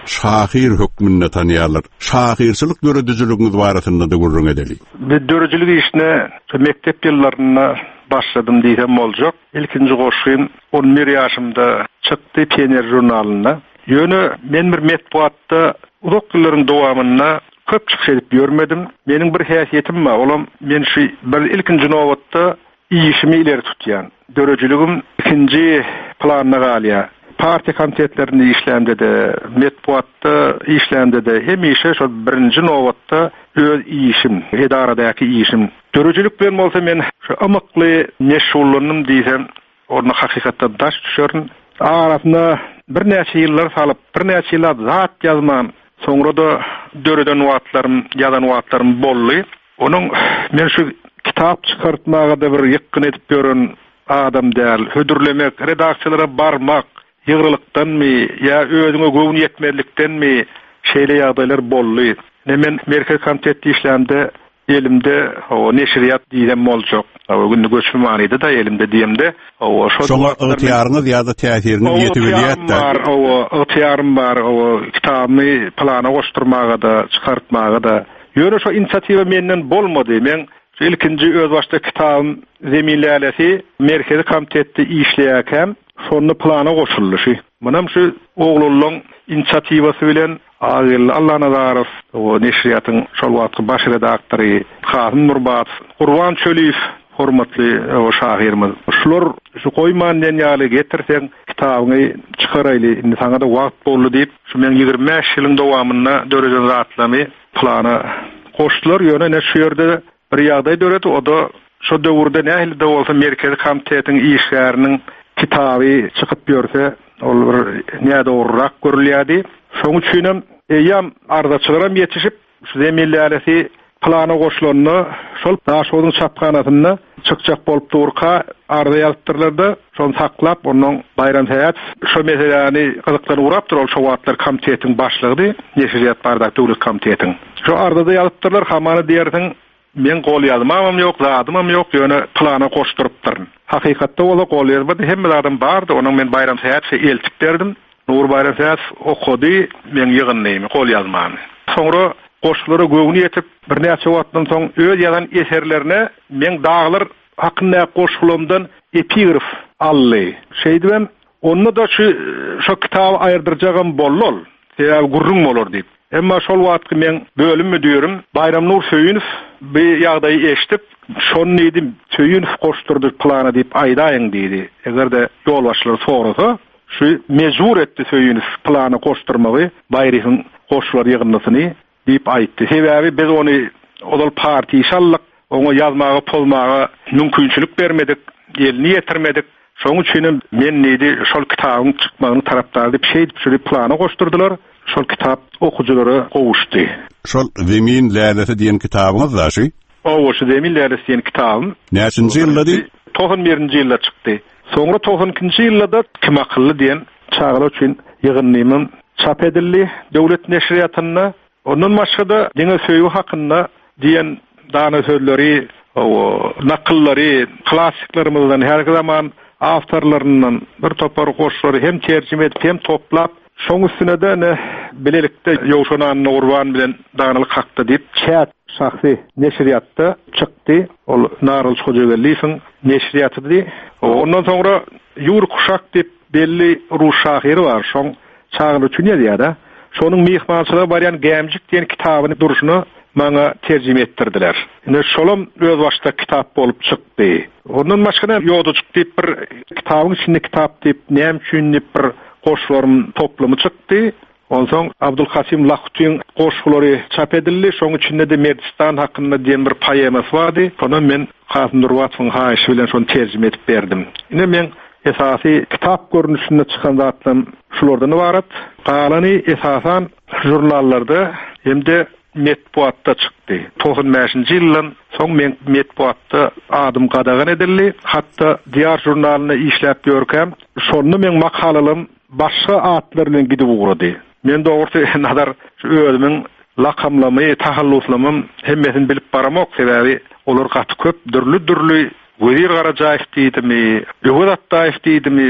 şahir hökmünde tanıýarlar. Şahirçilik döredüjülügiňiz barasynda da gurrun edeli. Bir döredüjülük işine mektep ýyllaryna başladım diýsem boljak. Ilkinji goşgym on bir ýaşymda çykdy Pioner jurnalyna. Ýöne men bir metbuatda uzak ýyllaryň dowamyna köp çykyş edip görmedim. Meniň bir häsiýetim bar. Olam men şu bir ilkinji nowatda işimi ileri tutýan. Döredüjülügim ikinji planyna galýar. Partiýa komitetlerinde işlemde de, metbuatda işlemde de, hemişe şol birinji nowatda öz işim, edaradaky işim. Döredüjülük bilen bolsa men şu amykly meşgullanynym diýsem, onu hakykatda daş düşürün. Arasyna bir näçe ýyllar salyp, bir näçe ýyllar zat ýazmam. Soňra da döreden wagtlarym, ýazan wagtlarym boldy. Onuň men şu kitap çykartmaga da bir ýykyn edip gören adam däl. Hödürlemek, redaksiýalara barmak, ýygyrlykdanmy ýa özüňe göwün ýetmezlikdenmi şeýle ýagdaýlar boldy. Men merkez komitetde işlemde elimde o neşriyat diýen boljak. O günni göçmänidi da elimde diýemde. O şo ýaryňyz ýa-da täsirini ýetibilýär. O ýetýärm bar, o kitabymy plana goşturmaga da, çykartmaga da. Ýöne şo inisiatiwa menden bolmady. Men ilkinji öz başda kitabym zeminlälesi merkezi komitetde işleýärkem şonu plana goşulýy. Munam şu ogluluň inisiatiwasy bilen Agil Allah Nazarov o neşriyatyň şol wagtky baş redaktory Hasan Nurbat, Gurban Çöliýew hormatly o şahirimiz. Şular şu goýman denýaly getirseň kitabyny çykaraýly. Indi saňa da wagt boldy diýip, şu men ýygrimi beş ýylyň dowamyna dörejen zatlamy plana goşdular. Ýöne ne şu ýerde bir ýagdaý döretdi. O da şu döwürde nähili de bolsa merkezi komitetiň işgäriniň kitaby çykyp ýörse, ol bir näde dogrurak görülýärdi. Şoň üçin eýam ardaçylaram ýetişip, şu zemillälesi plana goşulanyny şol daşowyň çapkanasyna çykjak bolup durka arda ýalypdyrlardy. Şonu saklap, onuň Bayram Häýät şu meseleni gyzykdan urap dur, ol şu wagtlar komitetiň başlygy, Neşriyat bardak döwlet komitetiň. Şu ardada ýalypdyrlar, hamany diýerdiň men gol ýazmam ýok, zadymam ýok, ýöne plana goşdurypdyryn. Hakykatda ola gol ýazmady, hemme adam bardy, onuň men Bayram Häýätçe eltip berdim. Nur Bayram Häýät okudy, men ýygynlaýmy, gol ýazmamy. Soňra goşulary göwüni ýetip, bir näçe wagtdan soň öz ýazan eserlerine men daglar hakynda goşulumdan epigraf aldy. Şeýdibem, onu da şu şu kitaby aýrdyrjagam bollol, ýa gurrun bolar diýip. Emma şol wagtky men bölüm müdürüm Bayram Nur Söyünow bir ýagdaýy eşitip, şonu diýdim, Söyünow goşdurdy plana diýip aýdaýyn diýdi. Egerde ýol başlary sorasa, şu mezur etdi Söyünow plana goşdurmagy, Bayrygyň goşular ýygynlysyny diýip aýtdy. Sebäbi biz ony odal parti inşallah oňa ýazmaga, polmaga mümkinçilik bermedik, elini ýetirmedik. Şoň üçin men näde şol kitabyň çykmagyny tarapdary diýip şeýdip şu plana goşdurdylar. Şol kitap okujulara gowuşdy. Şol Zemin Lälesi diýen kitabyňyz da şi? O, şu Zemin Lälesi diýen kitabym. Näçinji ýylda di? doksan birinji ýylda çykdy. Soňra doksan ikinji ýylda Kim akylly diýen çağılar üçin ýygynlymym çap edildi döwlet neşriýatyna. Ondan başga da diňe söýüw hakynda diýen dana sözleri, o nakyllary, klassiklarymyzdan her zaman awtorlaryndan bir topar goşulary hem terjime edip hem toplap, şoň üstüne de ne bilelikde ýowşanan Gurban bilen danalyk hakda diýip çät şahsy neşriýatda çykdy. Ol Narul Hojagelliýewiň neşriýatydy. Ondan soňra Ýur Kuşak diýip belli ruh şahiri bar. Şoň çağıly üçin ýazýar. Şonuň mihmançylyga barýan Gemjik diýen kitabyny duruşyny maňa terjime etdirdiler. Ine şolam öz başda kitap bolup çykdy. Ondan başga ýoduçyk diýip bir kitabyň içinde kitap diýip näme üçin bir goşularym toplamy çykdy. Onsoň Abdulhasim Lahutyň goşulary çap edildi. Şoň içinde de Merdistan hakynda diýen bir poemasy bardy. Şonu men Hasan Nurbatlyň haýyşy bilen şonu terjime edip berdim. Ine men esasy kitap görnüşinde çykan zatlarym şulardan ibaret. Galany esasan jurnallarda hemde metbuatda çykdy. doksan beşinji ýylyň soň men metbuatda adym gadagan edildi. Hatda diýer jurnalyna işläp görkem, şonu men makalalym başga atlar bilen gidip ugrady. Men dogry nazar şu özümiň lakamlamy, tahalluflamym hemmesini bilip baramok sebäbi olar gaty köp, dürlü-dürlü Wezir Garajaýew diýdimi, Ýewlet Daýew diýdimi,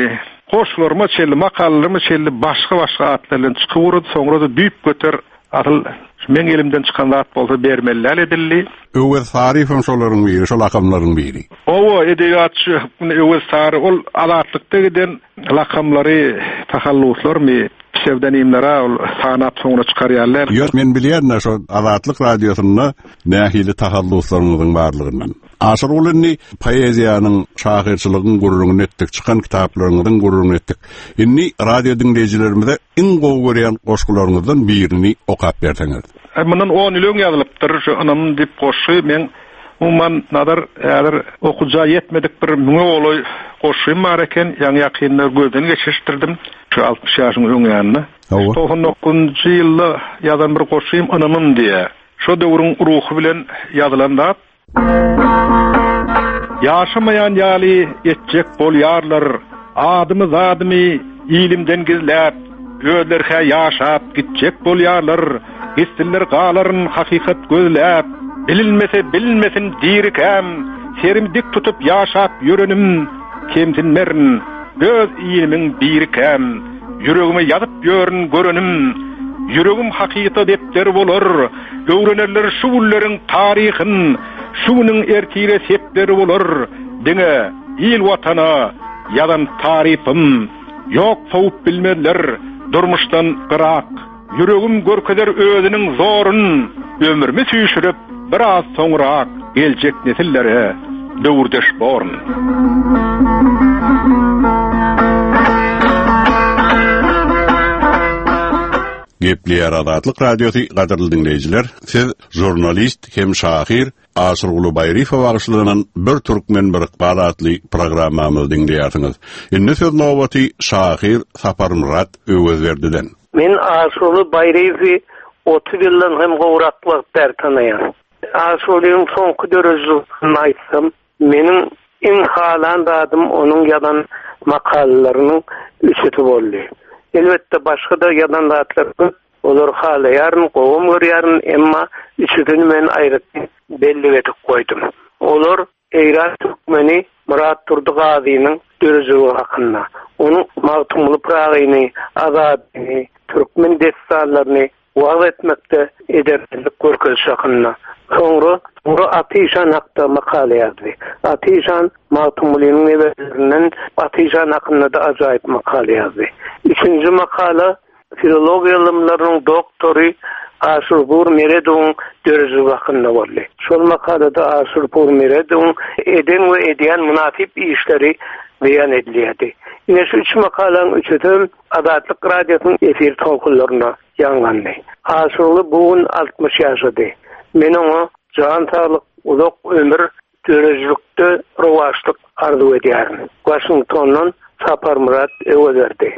Koşularıma çelli, makallaryma çelli başga başga atlardan çıkıp soňra da düýp göter atıl men elimden çıkan zat bolsa bermeliler edildi. Öwes tarifim şolaryň biri, şol akamlaryň biri. Owa edebiyatçy öwes tarif ol alatlykda giden lakamlary, tahalluslar pseudonimlere ol sanap soňra çykarýarlar. Ýok, men bilýärne şo Azatlyk radiosyna nähili tahalluslaryňyň barlygyndan. Aşyr ulanny poeziýanyň, şahyrçylygyň gururuny etdik, çykan kitaplaryňyň gururuny etdik. Inni radio dinleýijilerimize iň gowy görýän goşgularyňyzdan birini okap berseňiz. Mundan on ýyl ýazylypdyr, şu anam dip goşy men umman nadar eger okuja yetmedik bir müňe oloy goşym bar eken, ýa-ni ýakynlar gözden geçirtirdim. Şu altmış ýaşyň öňýände. doksan dokuzunçy ýylda ýazan bir goşym anamym diýe. Şo döwrüň ruhy bilen ýazylan Yaşamayan yali etjek bolýarlar, adymy zadymy ilimden gizläp, öýlerhe ýaşap gitjek bolýarlar, gistiller galaryn hakykat gözläp, bilinmese bilinmesin dirikam, serimdik tutup ýaşap ýörenim, kemtinmerin, göz ilimiň birikam, yüregime ýazyp ýörün görenim, yüregim hakykata depler bolar, öwrenerler şu gulleriň taryhyn, şunyň ertire sepleri bolar, diňe il watana ýadan tarifim, ýok sowup bilmediler, durmuşdan gyrak, yüregim görkeder özüniň zorun, ömürmi süýşürip, biraz soňrak geljek nesillere döwürdeş born. Gepleýär Azatlyk radiosy gaderly dinleýijiler, siz jurnalist hem şahyr Aşyr Ulubayryfow bagşylygynyň bir türkmen bir ykbal adly programmamyzy dinleýärsiňiz. Indi söz nowaty şahyr Sapar Murat Öwezberdi'den. Men Aşyr Ulubayryfow otuz ýyldan hem gowraklyk bertanýar. Aşyr Ulubaryň soňky dörejiligini aýtsam, meniň iň halan dadym onuň ýadan makalalarynyň üçeti boldy. Elbette başga da ýadan zatlar olar halaýaryn, gowum görýäryn, emma üçetini men aýryp belli etip koydum. Olar Eýran türkmeni Murat Turdygazynyň dörejiги hakynda. Onuň magtumly pragyny, azadyny, türkmen destanlaryny wagt etmekde ederlik görkeş hakynda. Soňra Soňra Atyşan hakda makale ýazdy. Atyşan magtumlynyň eberlerinden Atyşan hakynda da ajaýyp makale ýazdy. Üçüncü makala filologiýa ilmläriniň doktory Aşyr Burmeredowyň döreji hakynda boldy. Şol makalada Aşyr Burmeredowyň eden we edýän munafip işleri beýan edilýärdi. Ine şu üç makalaň üçüdüm Azatlyk radiosynyň efir tolkunlaryna ýanlandy. Aşyr bugün altmış ýaşady. Men oňa jan saglyk, uzak ömür, dörejilikde rowaşlyk arzu edýärim. Washingtondan Sapar Murat Öwezberdi.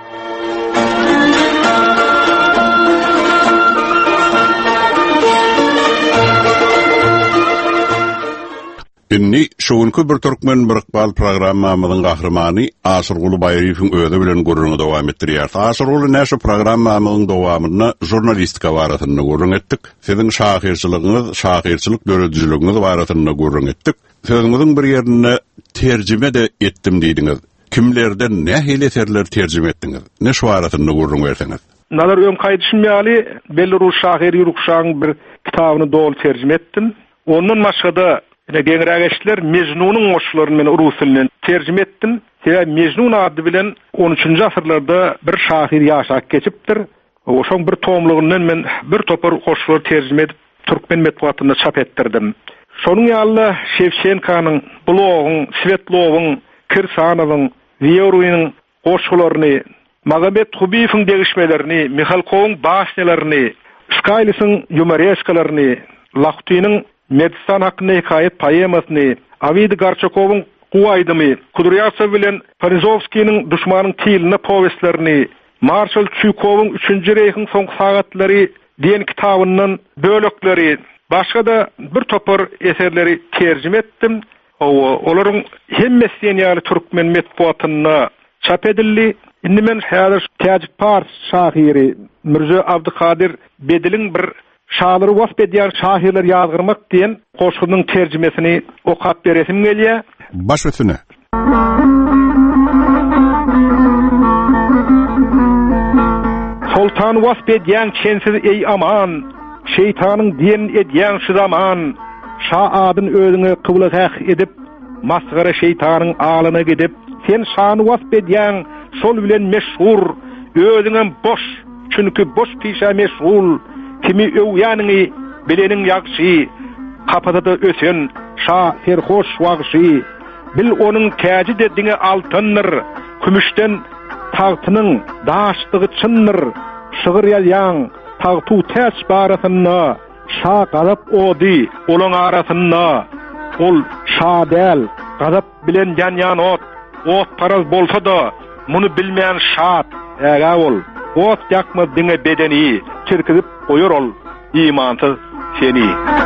Inni şuňky bir türkmen bir ykbal programmamyzyň gahrymany Aşyr Ulubayryfow öýde bilen gurruny dowam etdirýär. Aşyr Ulu näşe programmamyzyň dowamyna jurnalistika baratyny gurrun etdik. Siziň şahyrçylygyňyz, şahyrçylyk dörejiliginiz baratyny gurrun etdik. Sözüňiziň bir ýerine terjime de etdim diýdiňiz. Kimlerden nähili eserler terjime etdiňiz? Ne şu baratyny gurrun berseňiz? Nazar öň gaýdyşmýaly belli ruh şahyr ýurukşaň bir kitabyny dol terjime etdim. Ondan başga Generageçler Mecnun'un oşlaryny men rus tilinden terjime etdim. Sebäbi Mecnun ady bilen on üçünçi asyrlarda bir şahyr ýaşap geçipdir. Oşoň bir tomlugyndan men bir topar goşlar terjime edip türkmen medeniýetinde çap etdirdim. Şonuň ýaly Şevçenkanyň, Blogyň, Svetlowyň, Kirsanowyň, Vyerunyň goşlaryny, Magomet Hubiýewiň degişmelerini, Mikhalkowyň başnalaryny, Skaylysyň yumoreskalarını, Laxtynyň Medistan hakkında hikayet poemasyny, Avid Garchakowyň Guwaydymy, Kudryavtsew bilen Parizowskiň Duşmanyň tilini powestlerini, Marshal Çuykowyň üçünçi Reyhiň soňky sagatlary diýen kitabyndan bölekleri, başga da bir topar eserleri terjime etdim. Olaryň hemmesi ýaly türkmen medeniýetine çap edildi. Indi men häzir Täjik Pars şahyry Mirza Abdukadir Bediliň bir şahyry wasp edýär şahyrlar ýazgyrmak diýen goşgynyň terjimesini okap beresim gelýär. Baş üstüne. Sultan wasp edýän çensiz ey aman, şeytanyň diýen edýän şu zaman, şa adyn özüňe kıblak edip, masgara şeytanyň alyna gidip, sen şany wasp edýän şol bilen meşhur, özüňem boş, çünki boş pişä meşgul, kimi öwýäniňi bileniň ýagşy, kapatada ösen şa ferhoş wagşy, bil onuň käji dediňi altyndyr, kümüşden tagtynyň daşdygy çyndyr, şygyr ýalýan tagtu täs barasyna şa galap odi, olaň arasyna ol şa däl, galap bilen ýan-ýan ot, ot paraz bolsa-da, muny bilmeýän şat, äge ol, ot ýakma diňe bedeni, çirkizip goýar ol, imansyz seni.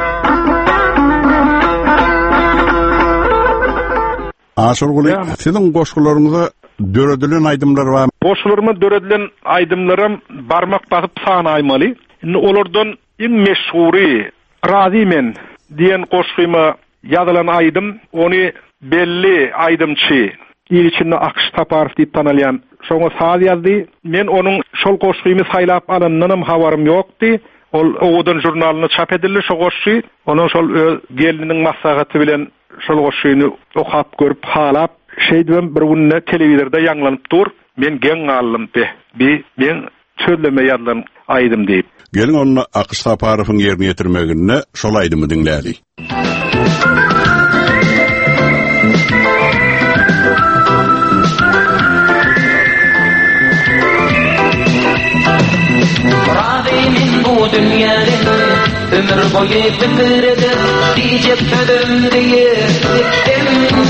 Aşurguly, sizin goşgularyňyza döredilen aýdymlar bar. Goşgularyma döredilen aýdymlarym barmak basyp sanaýmaly. Indi olardan iň meşhury Razi men diýen goşgyma ýazylan aýdym, ony belli aýdymçy, ilçinde Akış Taparov diýip tanalýan şoňa saz ýazdy. Men onuň şol goşgymy saýlap alanynyň habarym ýokdy. Ol Owadan jurnalyna çap edildi şo goşgy. Onuň şol geliniň maslahaty bilen şol goşgyny okap görüp halap, şeýdem bir günne telewizorda ýanglanyp dur. Men geň alym be. Bi men söýleme ýazlan aýdym diýip. Gelin onu Akış Taparowyň ýerine ýetirmegine şol aýdymy dinläli. Bu dünýäde ömür boyu bitirdi, diýip södüm diýip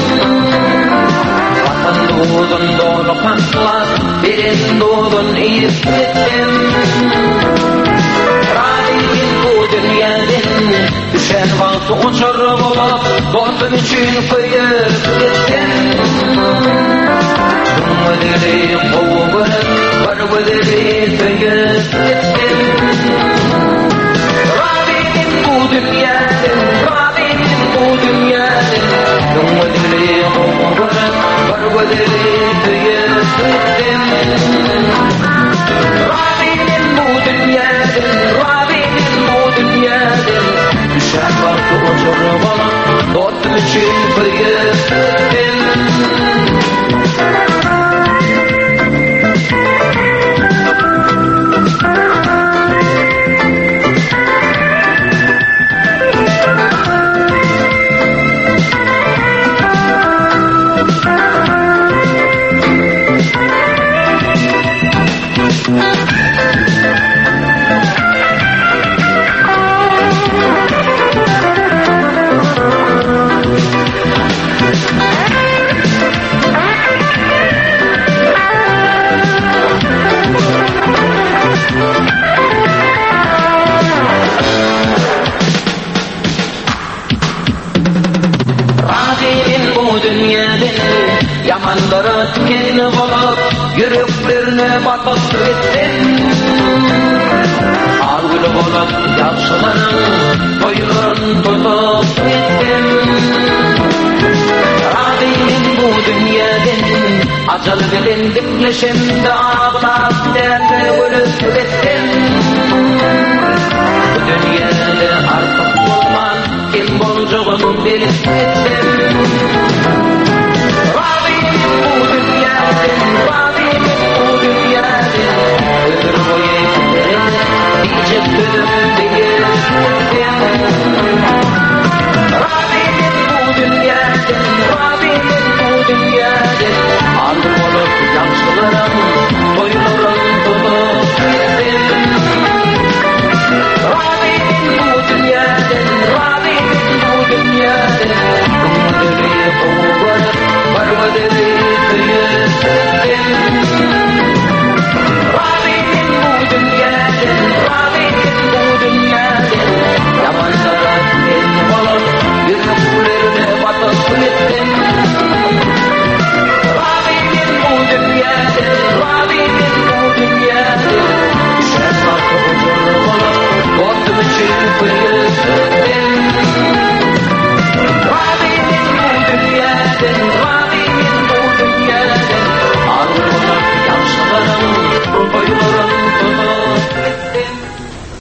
watan dudun dolu patlar, birin dudun ýetdim. Raýyn bu dünýäde düşen wagt uçur bolup, dostum üçin koýup gitdim. Dünýäde gowun, bar gözleri söýüp gitdim. Dünyada, Rabbim bu dünyada, dünýäde gowun, bar gözleri söýüp gitdim. Rabbim bu dünyada, Rabbim bu dünyada, düşen wagt uçur bolup, dostum üçin koýup gitdim. Yamanlara tükeni bolup, yüreklerine batıp gittim. Ağlı bolup, ýagşylaryň toýlaryň tutup gittim. Radyň bu dünýäden ajal bilen dikleşende ağlap derdi ölüp gittim. Bu dünýäde artyk bolman, kim boljagyny bilip gittim.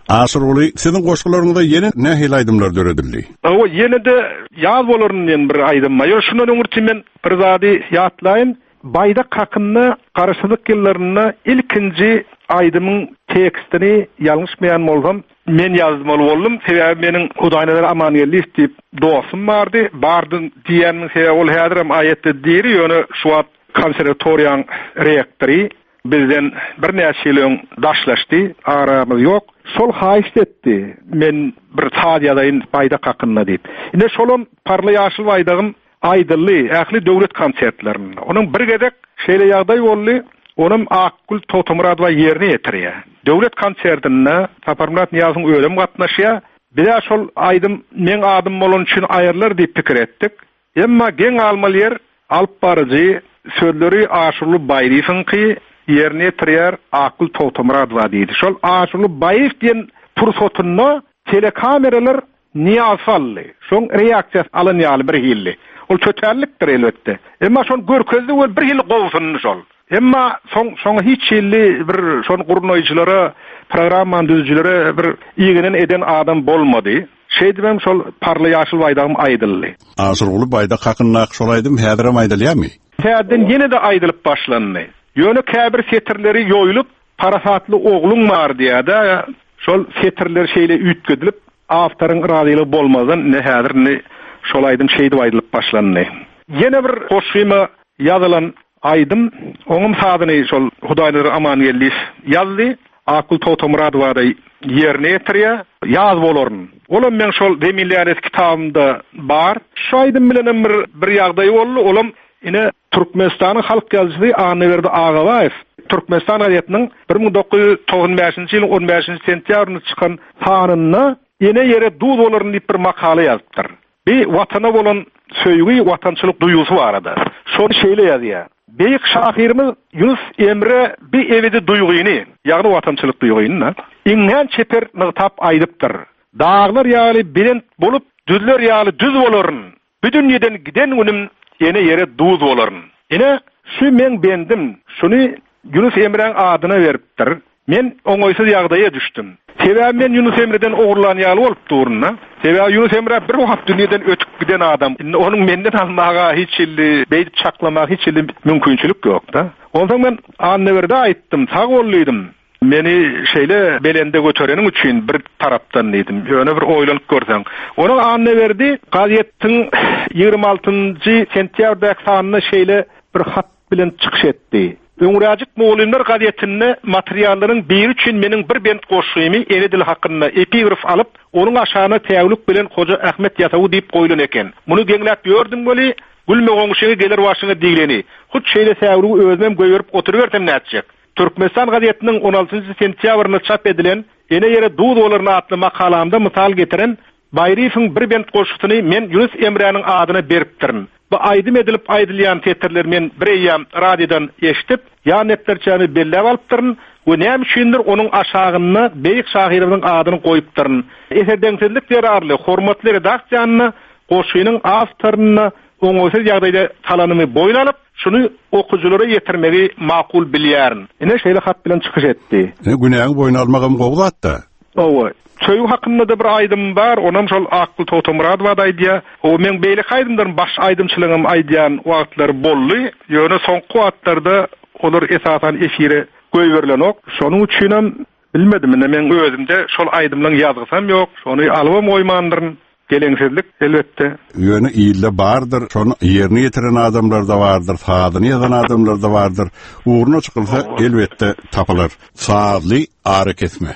Aşyr sizin goşgularyňyzda ýene nähil aýdymlar döredildi? O ýene de ýaz bolaryn bir aýdym. Ýa şundan öňürti men bir zady ýatlaýyn. Baýda kakynna garaşylyk ýyllaryna ilkinji aýdymyň tekstini ýalňyşmaýan bolsam, men ýazmaly boldum. Sebäbi meniň Hudaýnalar amanýetli diýip dostum bardy. Bardym diýeniň sebäbi ol häzir hem aýetde diýeri, ýöne şu wagt konservatoriýaň rektory bizden bir näçe ýyl daşlaşdy, aramyz ýok. Şol haýyş etdi. Men bir taýýadaýyn baýda kakynna diýip. Ine şolum parly ýaşyl baýdagym aýdylly, ähli döwlet konsertlerinde. Onuň bir gedek şeýle ýagdaý boldy. Onum Akkul Totomurad we ýerine ýetirýär. Döwlet konsertinde Taparmurat Niýazyň ölüm gatnaşýar. Bir şol aýdym men adym bolan üçin aýyrlar diýip pikir etdik. Emma geň almaly ýer alyp barjy sözleri Aşurly Baýryfynky ýerine ýetirýär Akkul Totomurad we diýdi. Şol Aşurly Baýryf diýen pursotyny telekameralar Niýaz sally. Şoň reaksiýasy alanýaly bir hilli. Ol çöterlikdir elbetde. Emma şol görkezdi we bir hil gowsunny şol. Emma soň soň hiç hilli bir şol gurnoýjylary, programma düzüjülere bir ýiginen eden adam bolmady. Şeýdibem şol parly ýaşyl baýdagym aýdyldy. Aşyrly baýda hakynda şol aýdym häzir hem aýdylýarmy? Häzirden ýene de aýdylyp başlandy. Ýöne käbir setirleri ýoýulyp, parasatly ogluň bar diýär-de, şol setirler şeýle ütgedilip, awtoryň razylygy bolmadan ne häzir ne şol aýdym şeýdip aýdylyp başlandy. Ýene bir hoşyma ýazylan aýdym, oňum sadyny şol Hudaýnalar amanýetli ýazdy. Akkul Totomurad we ýerine ýetirýär, ýaz bolaryn. Olam men şol demirler kitabymda bar. Şu aýdym bilen bir bir ýagdaý boldy. Olam ine Türkmenistanyň halk ýazgysy Anyverdi Agabaýew Türkmenistan gazetiniň bir ming dokuz ýüz togson beşinji ýylyň on beşinji sentýabrynda çykan sanyna ene ýere duz bolaryn diýip bir makala ýazdyr. Bir watana bolan söýgü, watançylyk duýgusy barada. Şol şeýle ýazýar. Beýik şahyrymyz Yunus Emre bir ewede duýguny, ýagny watançylyk duýguny, iňňän çeper nygtap aýdypdyr. Dağlar ýaly bilent bolup, düzler ýaly düz bolaryn. Bu dünýeden giden günüm ene ýere duz bolaryn. Ene şu men bendim, şuny Yunus Emreň adyna beripdir. Men oňoýsuz ýagdaýa düşdüm. Sebäbi men Yunus Emre'den ogurlanýaly bolup durna. Sebäbi Yunus Emre bir wagt dünýeden ötüp giden adam. Onuň menden almaga hiç illi, beýdip çaklamaga hiç illi mümkinçilik ýok da. Ondan men Annewerde aýtdym, sag bolýdym. Meni şeýle belende götereniň üçin bir tarapdan diýdim. Ýöne bir oýlanyp görseň. Onuň Annewerde gazetiniň ýygrima altynjy sentýabrdaky sanyna şeýle bir hat bilen çykyş etdi. Öňräjik Moğollar gazetinde materiallaryň bir üçin meniň bir bent goşgymy Eredil hakynda epigraf alyp, onuň aşagyna täwlük bilen Hoca Ahmet Ýatawy diýip goýulan eken. Muny geňläp gördüm boli, gülme goňşyny gelir başyna diýleni. Hut şeýle täwlügi özüm goýup oturup näçek. Türkmenistan gazetiniň on altynjy sentýabrynda çap edilen ene ýere duz bolaryn atly makalamda misal getiren Baýryfyň bir bent goşgyny men Yunus Emre'niň adyna beripdirin. Bu aýdym edilip aýdylýan tetirler men bir ýam radiodan eşitip, ýa netlerçäni bellep alypdyryn we näme üçindir onuň aşagyna beýik şahyrymyň adyny goýupdyryn. Eserdeňsizlik derarly, hormatly redaksiýanyny goşgynyň awtoryna oňoýsuz ýagdaýda talanymy boýlanyp, şuny okujulara ýetirmegi makul bilýärin. Ene şeýle hat bilen çykyş etdi. Ne günäň boýuna almagam gowlatda. Owa. Söýgü hakynda da bir aýdym bar, onam şol Akkul Totomurad we aýdýa. O men beýle aýdymdan baş aýdymçylygym aýdýan wagtlar boldy. Ýöne soňky wagtlarda olar esasan efire goýberlenok. Şonuň üçin hem bilmedim, men özümde şol aýdymlaryň ýazgysam ýok. Şonu alwam oýmandyryn. Geleňsizlik elbetde. Ýöne ýylla bardyr, şonu ýerine ýetiren adamlar da bardyr, sadyny ýazan adamlar da bardyr. Uğruna çykylsa elbetde tapylar. Saatly ary kesme.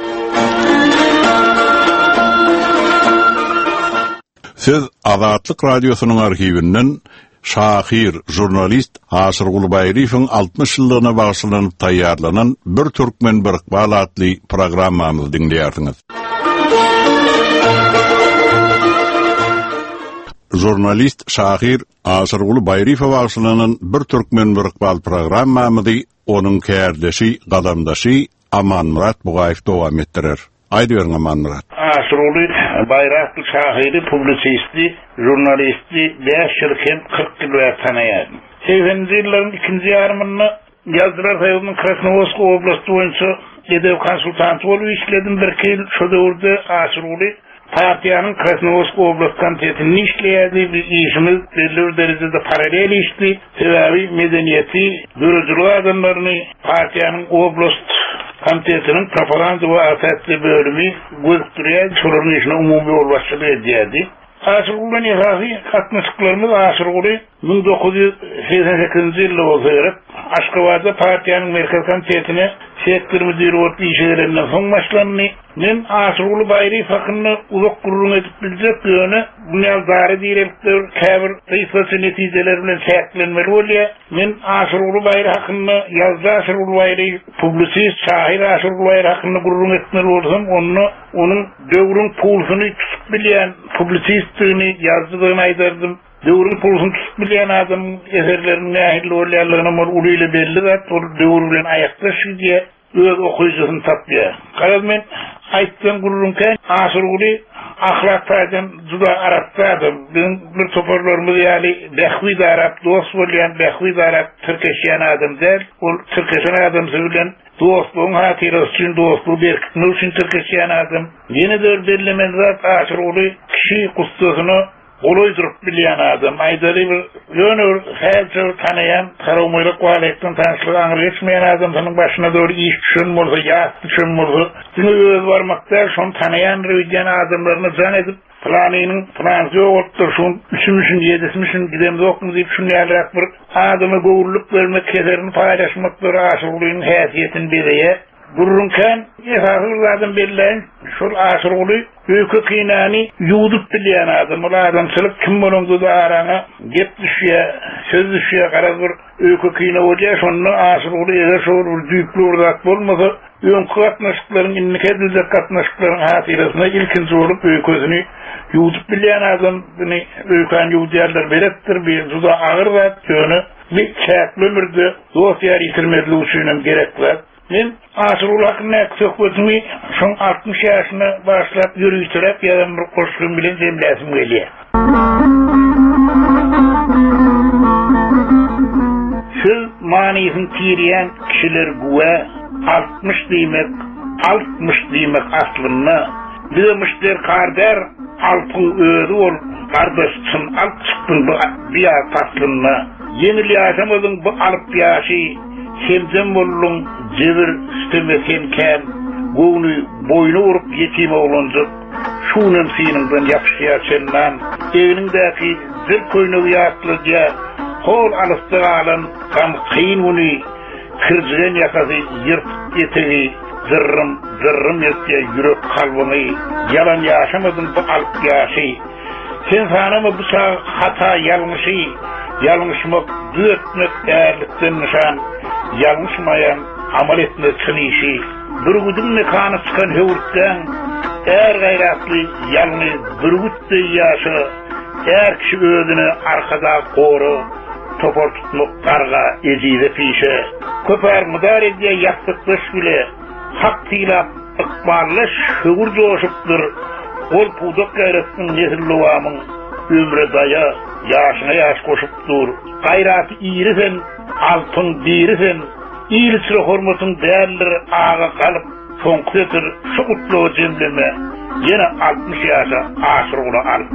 Siz Azatlyk radiosynyň arhiwinden şahir, jurnalist Aşyrly Baýryfyň altmış ýyllygyna bagyşlanyp taýýarlanan bir türkmen bir iqbal adly programmamyzy dinleýärsiňiz. Jurnalist şahir Aşyrly Baýryfyň bagyşlanan bir türkmen bir iqbal programmamyzy onuň kärdeşi, gadamdaşy Amanmurat Bugaýew dowam etdirer. Aýdyň Amanmurat. Aşyrly Baýryfyň şahiri, publisisti, jurnalisti, beş ýyl hem kırk ýyl tanýar. seksenji ýyllaryň ikinji ýarymynda Yazdılar Sayıl'ın Krasnovodsk oblasti boyunca edev konsultantı olup işledim bir kıl şu döwürde Aşyr partiyanın Krasnoyarsk oblast komitetini işleyerdi. Bir işimiz belli derecede paralel işti. Sebebi medeniyeti, bürücülük adamlarını partiyanın oblast komitetinin propaganda ve afetli bölümü gözüktürüyen sorunun işine umumi olbaşçılığı ediydi. Aşyrgul'dan esası katmışlıklarımız Aşyrgul'u bin dokuz yüz seksen sekizinci yılda olsayarak Aşkabat'da partiyanın merkez komitetine sektör müdürü orta işlerinden son başlanını men Aşyrgul'u bayri fakını uzak gururun edip bilecek yönü bunlar zari direktör kabir rifası neticeler bilen seklenmeli oluyor. Men Aşyrgul'u bayri hakkında yazdı Aşyrgul'u bayri publisist şahir Aşyrgul'u bayri hakkında gururun etmeli olsam onu onun dövrün pulsunu tutup bilen publisistliğini yazdığını aydardım. Dövrün pulsunu tutup bilen adamın eserlerinin ahirli olyalarına var uluyla belli zat dövr bilen ayaktaşı diye öz okuyucusunu taplıyor. Karaz men ayttan gururumken Aşyrgul'u ahlaktadan juda araptadım. Bizim bir toparlarımız yani Behvi de Arap, dost olayan Behvi de Arap Türkeşyan adam der. O Türkeşyan adam söylen dostluğun hatırası için dostluğu berkitmek için Türkeşyan adam. Yeni de belirlemen zat Aşyrgul'u kişi kustusunu Oloyduruk bilyen adam, aydarı bir yönür, her tanıyan, karavmaylık valiyettin tanışlığı anır geçmeyen adam, senin başına doğru iş düşün olsa, yağ düşün olsa, seni öz varmakta, şunu tanıyan, rüyden adamlarını can edip, planının, plansı yok oluptur, şunu üçümüşün, yedismişin, gidemiz okumuz deyip, şunu yerler bir adamı goğurluk vermek, keserini paylaşmaktır, Aşyrgul'un hayatiyetini beleye, dururken esaslı adam belleyin şol Aşyrgul'u öykü kıynağını yudup bilen adam. Ola adamçılık kim bolundu da arana gep düşüye, söz düşüye karaz bir öykü kıynağı olaya şonunu Aşyrgul'u eğer şol bir düyüklü ordak bolmasa önkü katnaşıkların, inlik edilecek katnaşıkların hatırasına ilkinci olup öyküsünü yudup bilen adam öyküan yudiyarlar berettir bir zuda ağır zat yönü bir çayaklı ömürde dosyar yitirmedili uçuyla gerekler. Men Aşyrgul hakkında söhbetimi şon altmış yaşına başlap yürüytürep yadan bir koşkun bilen zemlesim geliyor. Söz maniyesini tiriyen kişiler güve altmış demek, altmış demek aslında demişler karder altın öğrü ol kardeşsin alt çıktın bu biat aslında yenili yaşamadın bu alıp yaşı Semzem bolun cevir üstüme ken goğunu boynu vurup yetime olunca şunun seninden yapışıya çenmen evinindeki zil koynu yatlı diye hol alıstı alan tam kıyın bunu kırcıgen yakası yırt yeteği zırrım zırrım yettiye yürek kalbini yalan yaşamadın bu alıp yaşı sen sana mı bu sağ hata yanlışı yanlışmak düetmek değerlikten nişan yanlışmayan amal etme çınişi durgudun mekanı çıkan hevurttan eğer gayratlı yalnız durguttu yaşı eğer kişi özünü arkada koru topor tutmak karga ecize pişe köper müdar ediye yaptıkmış bile hakkıyla ıkbarlı şuur coşuptur ol pudok gayretsin nezirluvamın ömre daya yaşına yaş koşuptur gayratı iyirisen altın dirisin iyilsire hormatın değerleri ağa kalıp sonkusetir şu kutlu cemleme yine altmış yaşa Aşyrgul'u alıp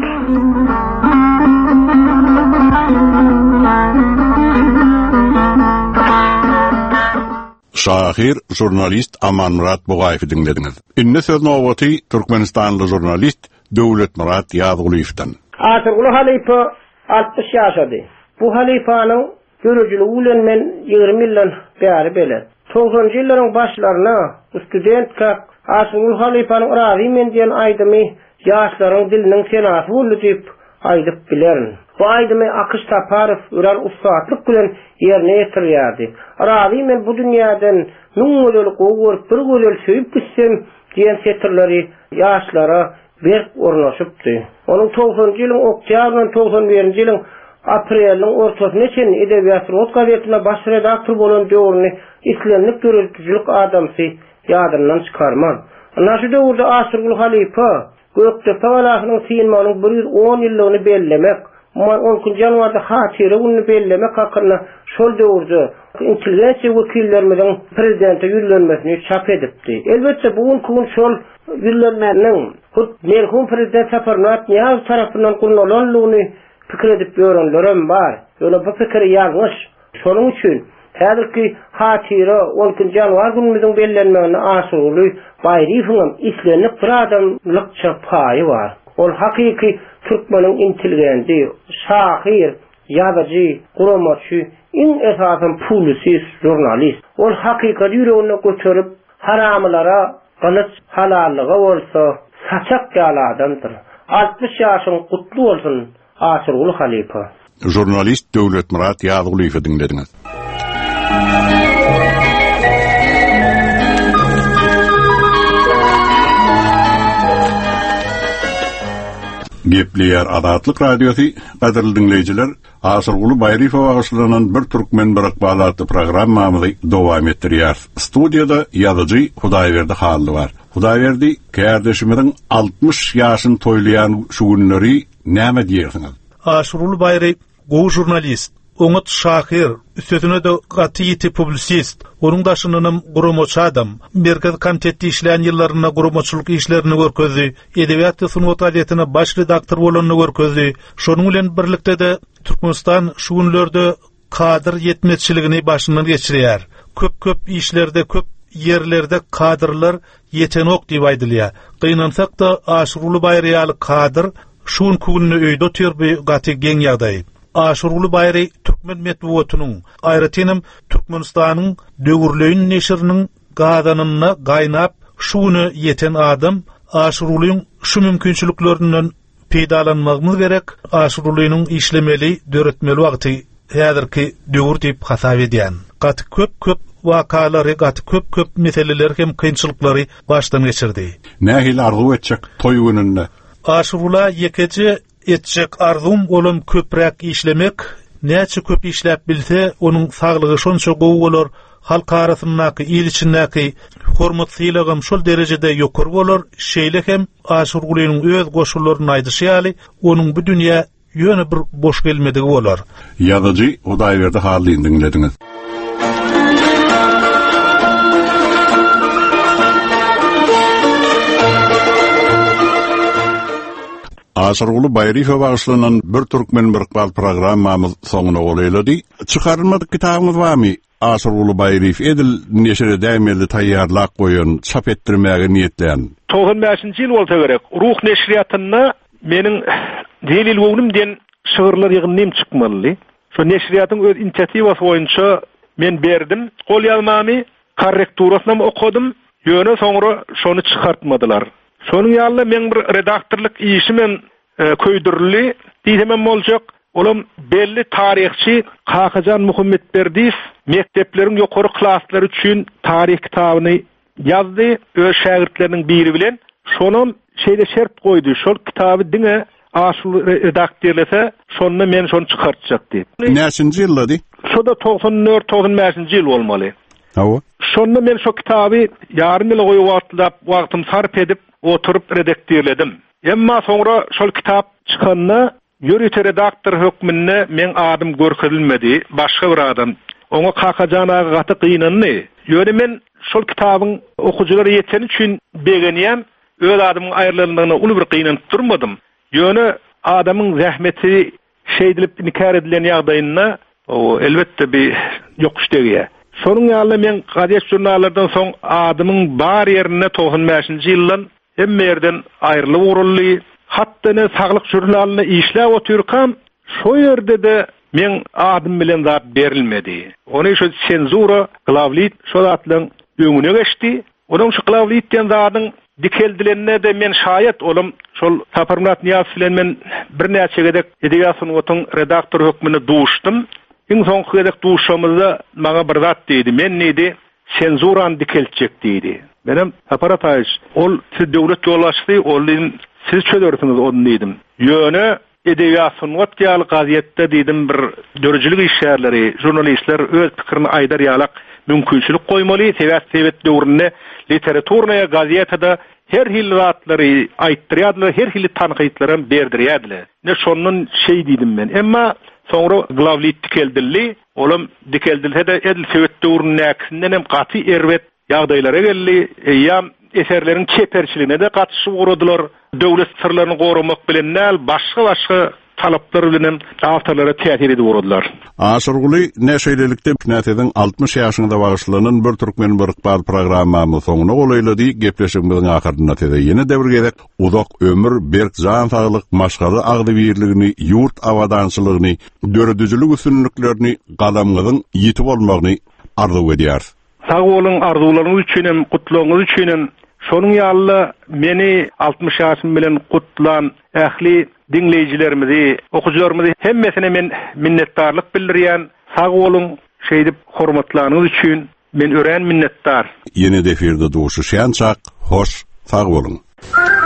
Şahir, jurnalist Aman Murat Boğayf'ı dinlediniz. İnne söz nowati Türkmenistanlı jurnalist Döwlet Murat Ýazgulyew'dan. Aşyrgul halifa altmış yaşadı. Bu halifanın görücülü ulen men yirmi yıldan beri bele. doksanjy ýyllaryň başlaryna studentka Aşyrgul halifanın razy men diýen aýdymy ýaşlaryň diliniň senasy boldy diýip aýdyp bilerin. Bu aýdymy Akyş Taparow urar ustaatlyk bilen ýerine ýetirýärdi. Razy men bu dünýäden nüňeler gowy bir gözel söýüp gitsem diýen setirleri ýaşlara berk ornaşypdy. Onuň doksanjy ýylyň oktýabryndan doksan birinji ýylyň aprelyň ortasyna çen edebiýat rot gazetine baş redaktor bolan döwrüni islenip görüntüçilik adamsy ýadyndan çykarman. Ana şu döwürde Aşyrgul halifa Göktepe walasynyň synmanyň bir yüz on ýyllygyny bellemek, on janwarda hatyry gününi bellemek hakynda şol döwürde intelligensiya wekillerimizin prezidente ýüzlenmesini çap edipdi. Elbette bugün kun şol ýüzlenmeniň merhum prezident Saparmurat Niýazow tarapyndan gurulýanlygyny pikir edip ýörenlerem bar. Ýöle bu pikir ýalňyş. Şonuň üçin häzirki hatyra on iki janwar günümiziň bellenmegine aşyryly Baýryfowyň islenip bir adamlykça paýy bar. Ol hakiki türkmeniň intelligensi, şahyr, ýazyjy, guramaçy, iň esasan publisist, jurnalist. Ol hakykat ýüregine göçerip haramlara galyç halallyga bolsa saçak ýaladymdyr. altmış ýaşyň gutly bolsun Aşyrguly Halipa. Jurnalist Döwletmurat Ýazygylywy dinlediňiz. Gepleýär Adatlyk radiosu gaderly dinleýijiler, Aşyrguly Baýryfow agyşlanan bir türkmen bir aqbalatly programmamyzy dowam etdirýär. Studiýada ýazyjy Hudaýberdi Hally bar. Hudaýberdi, kärdeşimiň altmış ýaşyny toýlaýan şu günleri näme diýersiňiz? Aşyrguly Baýry gowy jurnalist, oňat şahyr, üstüne de gaty publisist, onun daşynynam guramaçy adam, merkez komitetde işleýän ýyllaryna guramaçylyk işlerini görkezdi, edebiýat we sunat gazetyne baş redaktor bolanyny görkezdi. Şonuň bilen birlikde de Türkmenistan şu günlerde kadr yetmezçiligini başyndan geçirýär. Köp-köp işlerde, köp yerlerde kadrlar yetenok diýip aýdylýar. Gynansak da Aşyrguly Baýry ýaly kadr şuň gününi öýde otur bir gaty geň ýagdaý. Aşyrguly Baýry türkmen medeniýetiniň, aýratynam Türkmenistanyň döwürleýin neşiriniň gazanyna gaýnap şuny yeten adam Aşyrgulyň şu mümkinçiliklerinden peýdalanmagymyz gerek. Aşyrgulyň işlemeli, döretmeli wagty häzirki döwür diýip hasap edýän. Gaty köp-köp wakalary, gaty köp-köp meseleler hem kynçylyklary başdan geçirdi. Nähil arzu etjek toý gününde? Aşyrguly ýekeci etjek arzum bolan köprek işlemek, näçe köp işläp bilse, onuň saglygy şonça gowy bolar, halk arasyndaky il içindäki hormatçylygym şol derejede ýokary bolar. Şeýle hem Aşyrgulyň öz goşullaryny aýdyşýaly, onuň bu dünýä ýöne bir boş gelmedigi bolar. Ýazyjy Hudaýberdi Hally dinlediňiz. Aşyrguly Baýryfow agyşlanan bir türkmen bir aqbal programmamyz soňuna goýuldy. Çykarylmadyk kitabymyz barmy? Aşyrguly Baýryfow edil neşere dämeli taýýarlak goýan, çap etdirmäge niýetleýän. doksan beşinji ýyl bolsa gerek. Ruh neşriýatyna meniň Delil Wowunumden şygyrlar ýygynym çykmaly. Şo neşriýatyň öz inisiatiwasy boýunça men berdim. Gol ýazmamy korrekturasyna okudum. Ýöne soňra şonu çykartmadylar. Şonuň ýaly men bir redaktorlyk işi men e, köýdürli diýmem boljak. Olam belli tarihçi Kakajan Muhamedberdiýew mektepleriň ýokary klasslary üçin tarih kitabyny ýazdy. Öz şagirdleriniň biri bilen şonun şeýle şert goýdy. Şol kitaby diňe aşyl redaktorlese şonu men şonu çykartjak diýip. Näçinji ýyldy? Şoda doksan dört doksan beşinji ýyl bolmaly. Hawa. Şonu men şo kitaby ýarym ýyl goýup wagtlap wagtym sarp edip oturup redaktorledim. Emma soňra şol kitap çykanyna ýörüte redaktor hökmünde men adym görkezilmedi, başga bir adam. Oňa Kakajan aga gaty gynandy. Ýöne men şol kitabyň okuwçylary ýeten üçin begenýän, öz adamyň aýrylanyna uly bir gynanyp durmadym. Ýöne adamyň zähmeti şeýdilip inkar edilen ýagdaýyna o elbetde bir ýokuş degýär. Şonuň ýaly men gazet jurnallardan soň adamyň bar ýerine doksan beşinji ýyldan hemme ýerden aýrylyp uruldy. Hatda ne saglyk jurnalyny işläp oturkam, şo ýerde de men adym bilen zat berilmedi. Ony şu senzura, glavlit şo zatlaryň öňüne geçdi. Onuň şu glavlit diýen zatyň dikeldilerine de men şaýat olam şol Saparmurat Niýazow bilen men bir näçe gedek edebiýat sunuwatyň redaktor hökmüne duşdum. Iň soňky gedek duşamyzda maňa bir zat diýdi. Men nidi senzuran dikeltjek diýdi. Benim aparataýyş ol siz döwlet ýolbaşçysy, ol siz çölersiniz onu diýdim. Ýöne edebiýat sunwat ýaly gazetde diýdim bir dörjülük işgärleri, jurnalistler öz pikirini aýdar ýalak mümkinçilik goýmaly. Sebäp sebet döwründe literaturnaýa gazetede her hil ratlary aýtdyrýardylar, her hil tanqytlary berdirýärdiler. Ne şonun şey diýdim men. Emma Soňra glavlit dikeldilli, olam dikeldilse de edil söwetdurun näkisinden hem gaty erwet ýagdaýlara geldi. Eýam eserlerin çeperçiligine de gatyşy guradylar. Döwlet sırlaryny goramak bilen näl başga-başga talaplar bilen awtarlara täsir edip guradylar. Aşyrguly näşeýlelikde näteden altmış ýaşynda bagyşlanan bir türkmen birikbal programmamy soňuna golaýlady. Gepleşigimiziň ahyrynda tede ýene däwirgedek uzak ömür, berk jan saglyk, maşgary agdy birligini, ýurt awadançylygyny, döredüjülük üstünlüklerini galamgyň ýetip bolmagyny arzu edýär. Sag bolun, arzularyňyz üçin, gutlagyňyz üçin. Şonuň ýaly meni altmış ýaşym bilen gutlan ähli dinleýijilerimizi, okujalarymyzy hemmesine men minnetdarlyk bildirýän. Sag bolun, şeýdip hormatlanyňyz üçin men ören minnetdar. Ýene deferde duşuşýan çak, hoş, sag bolun.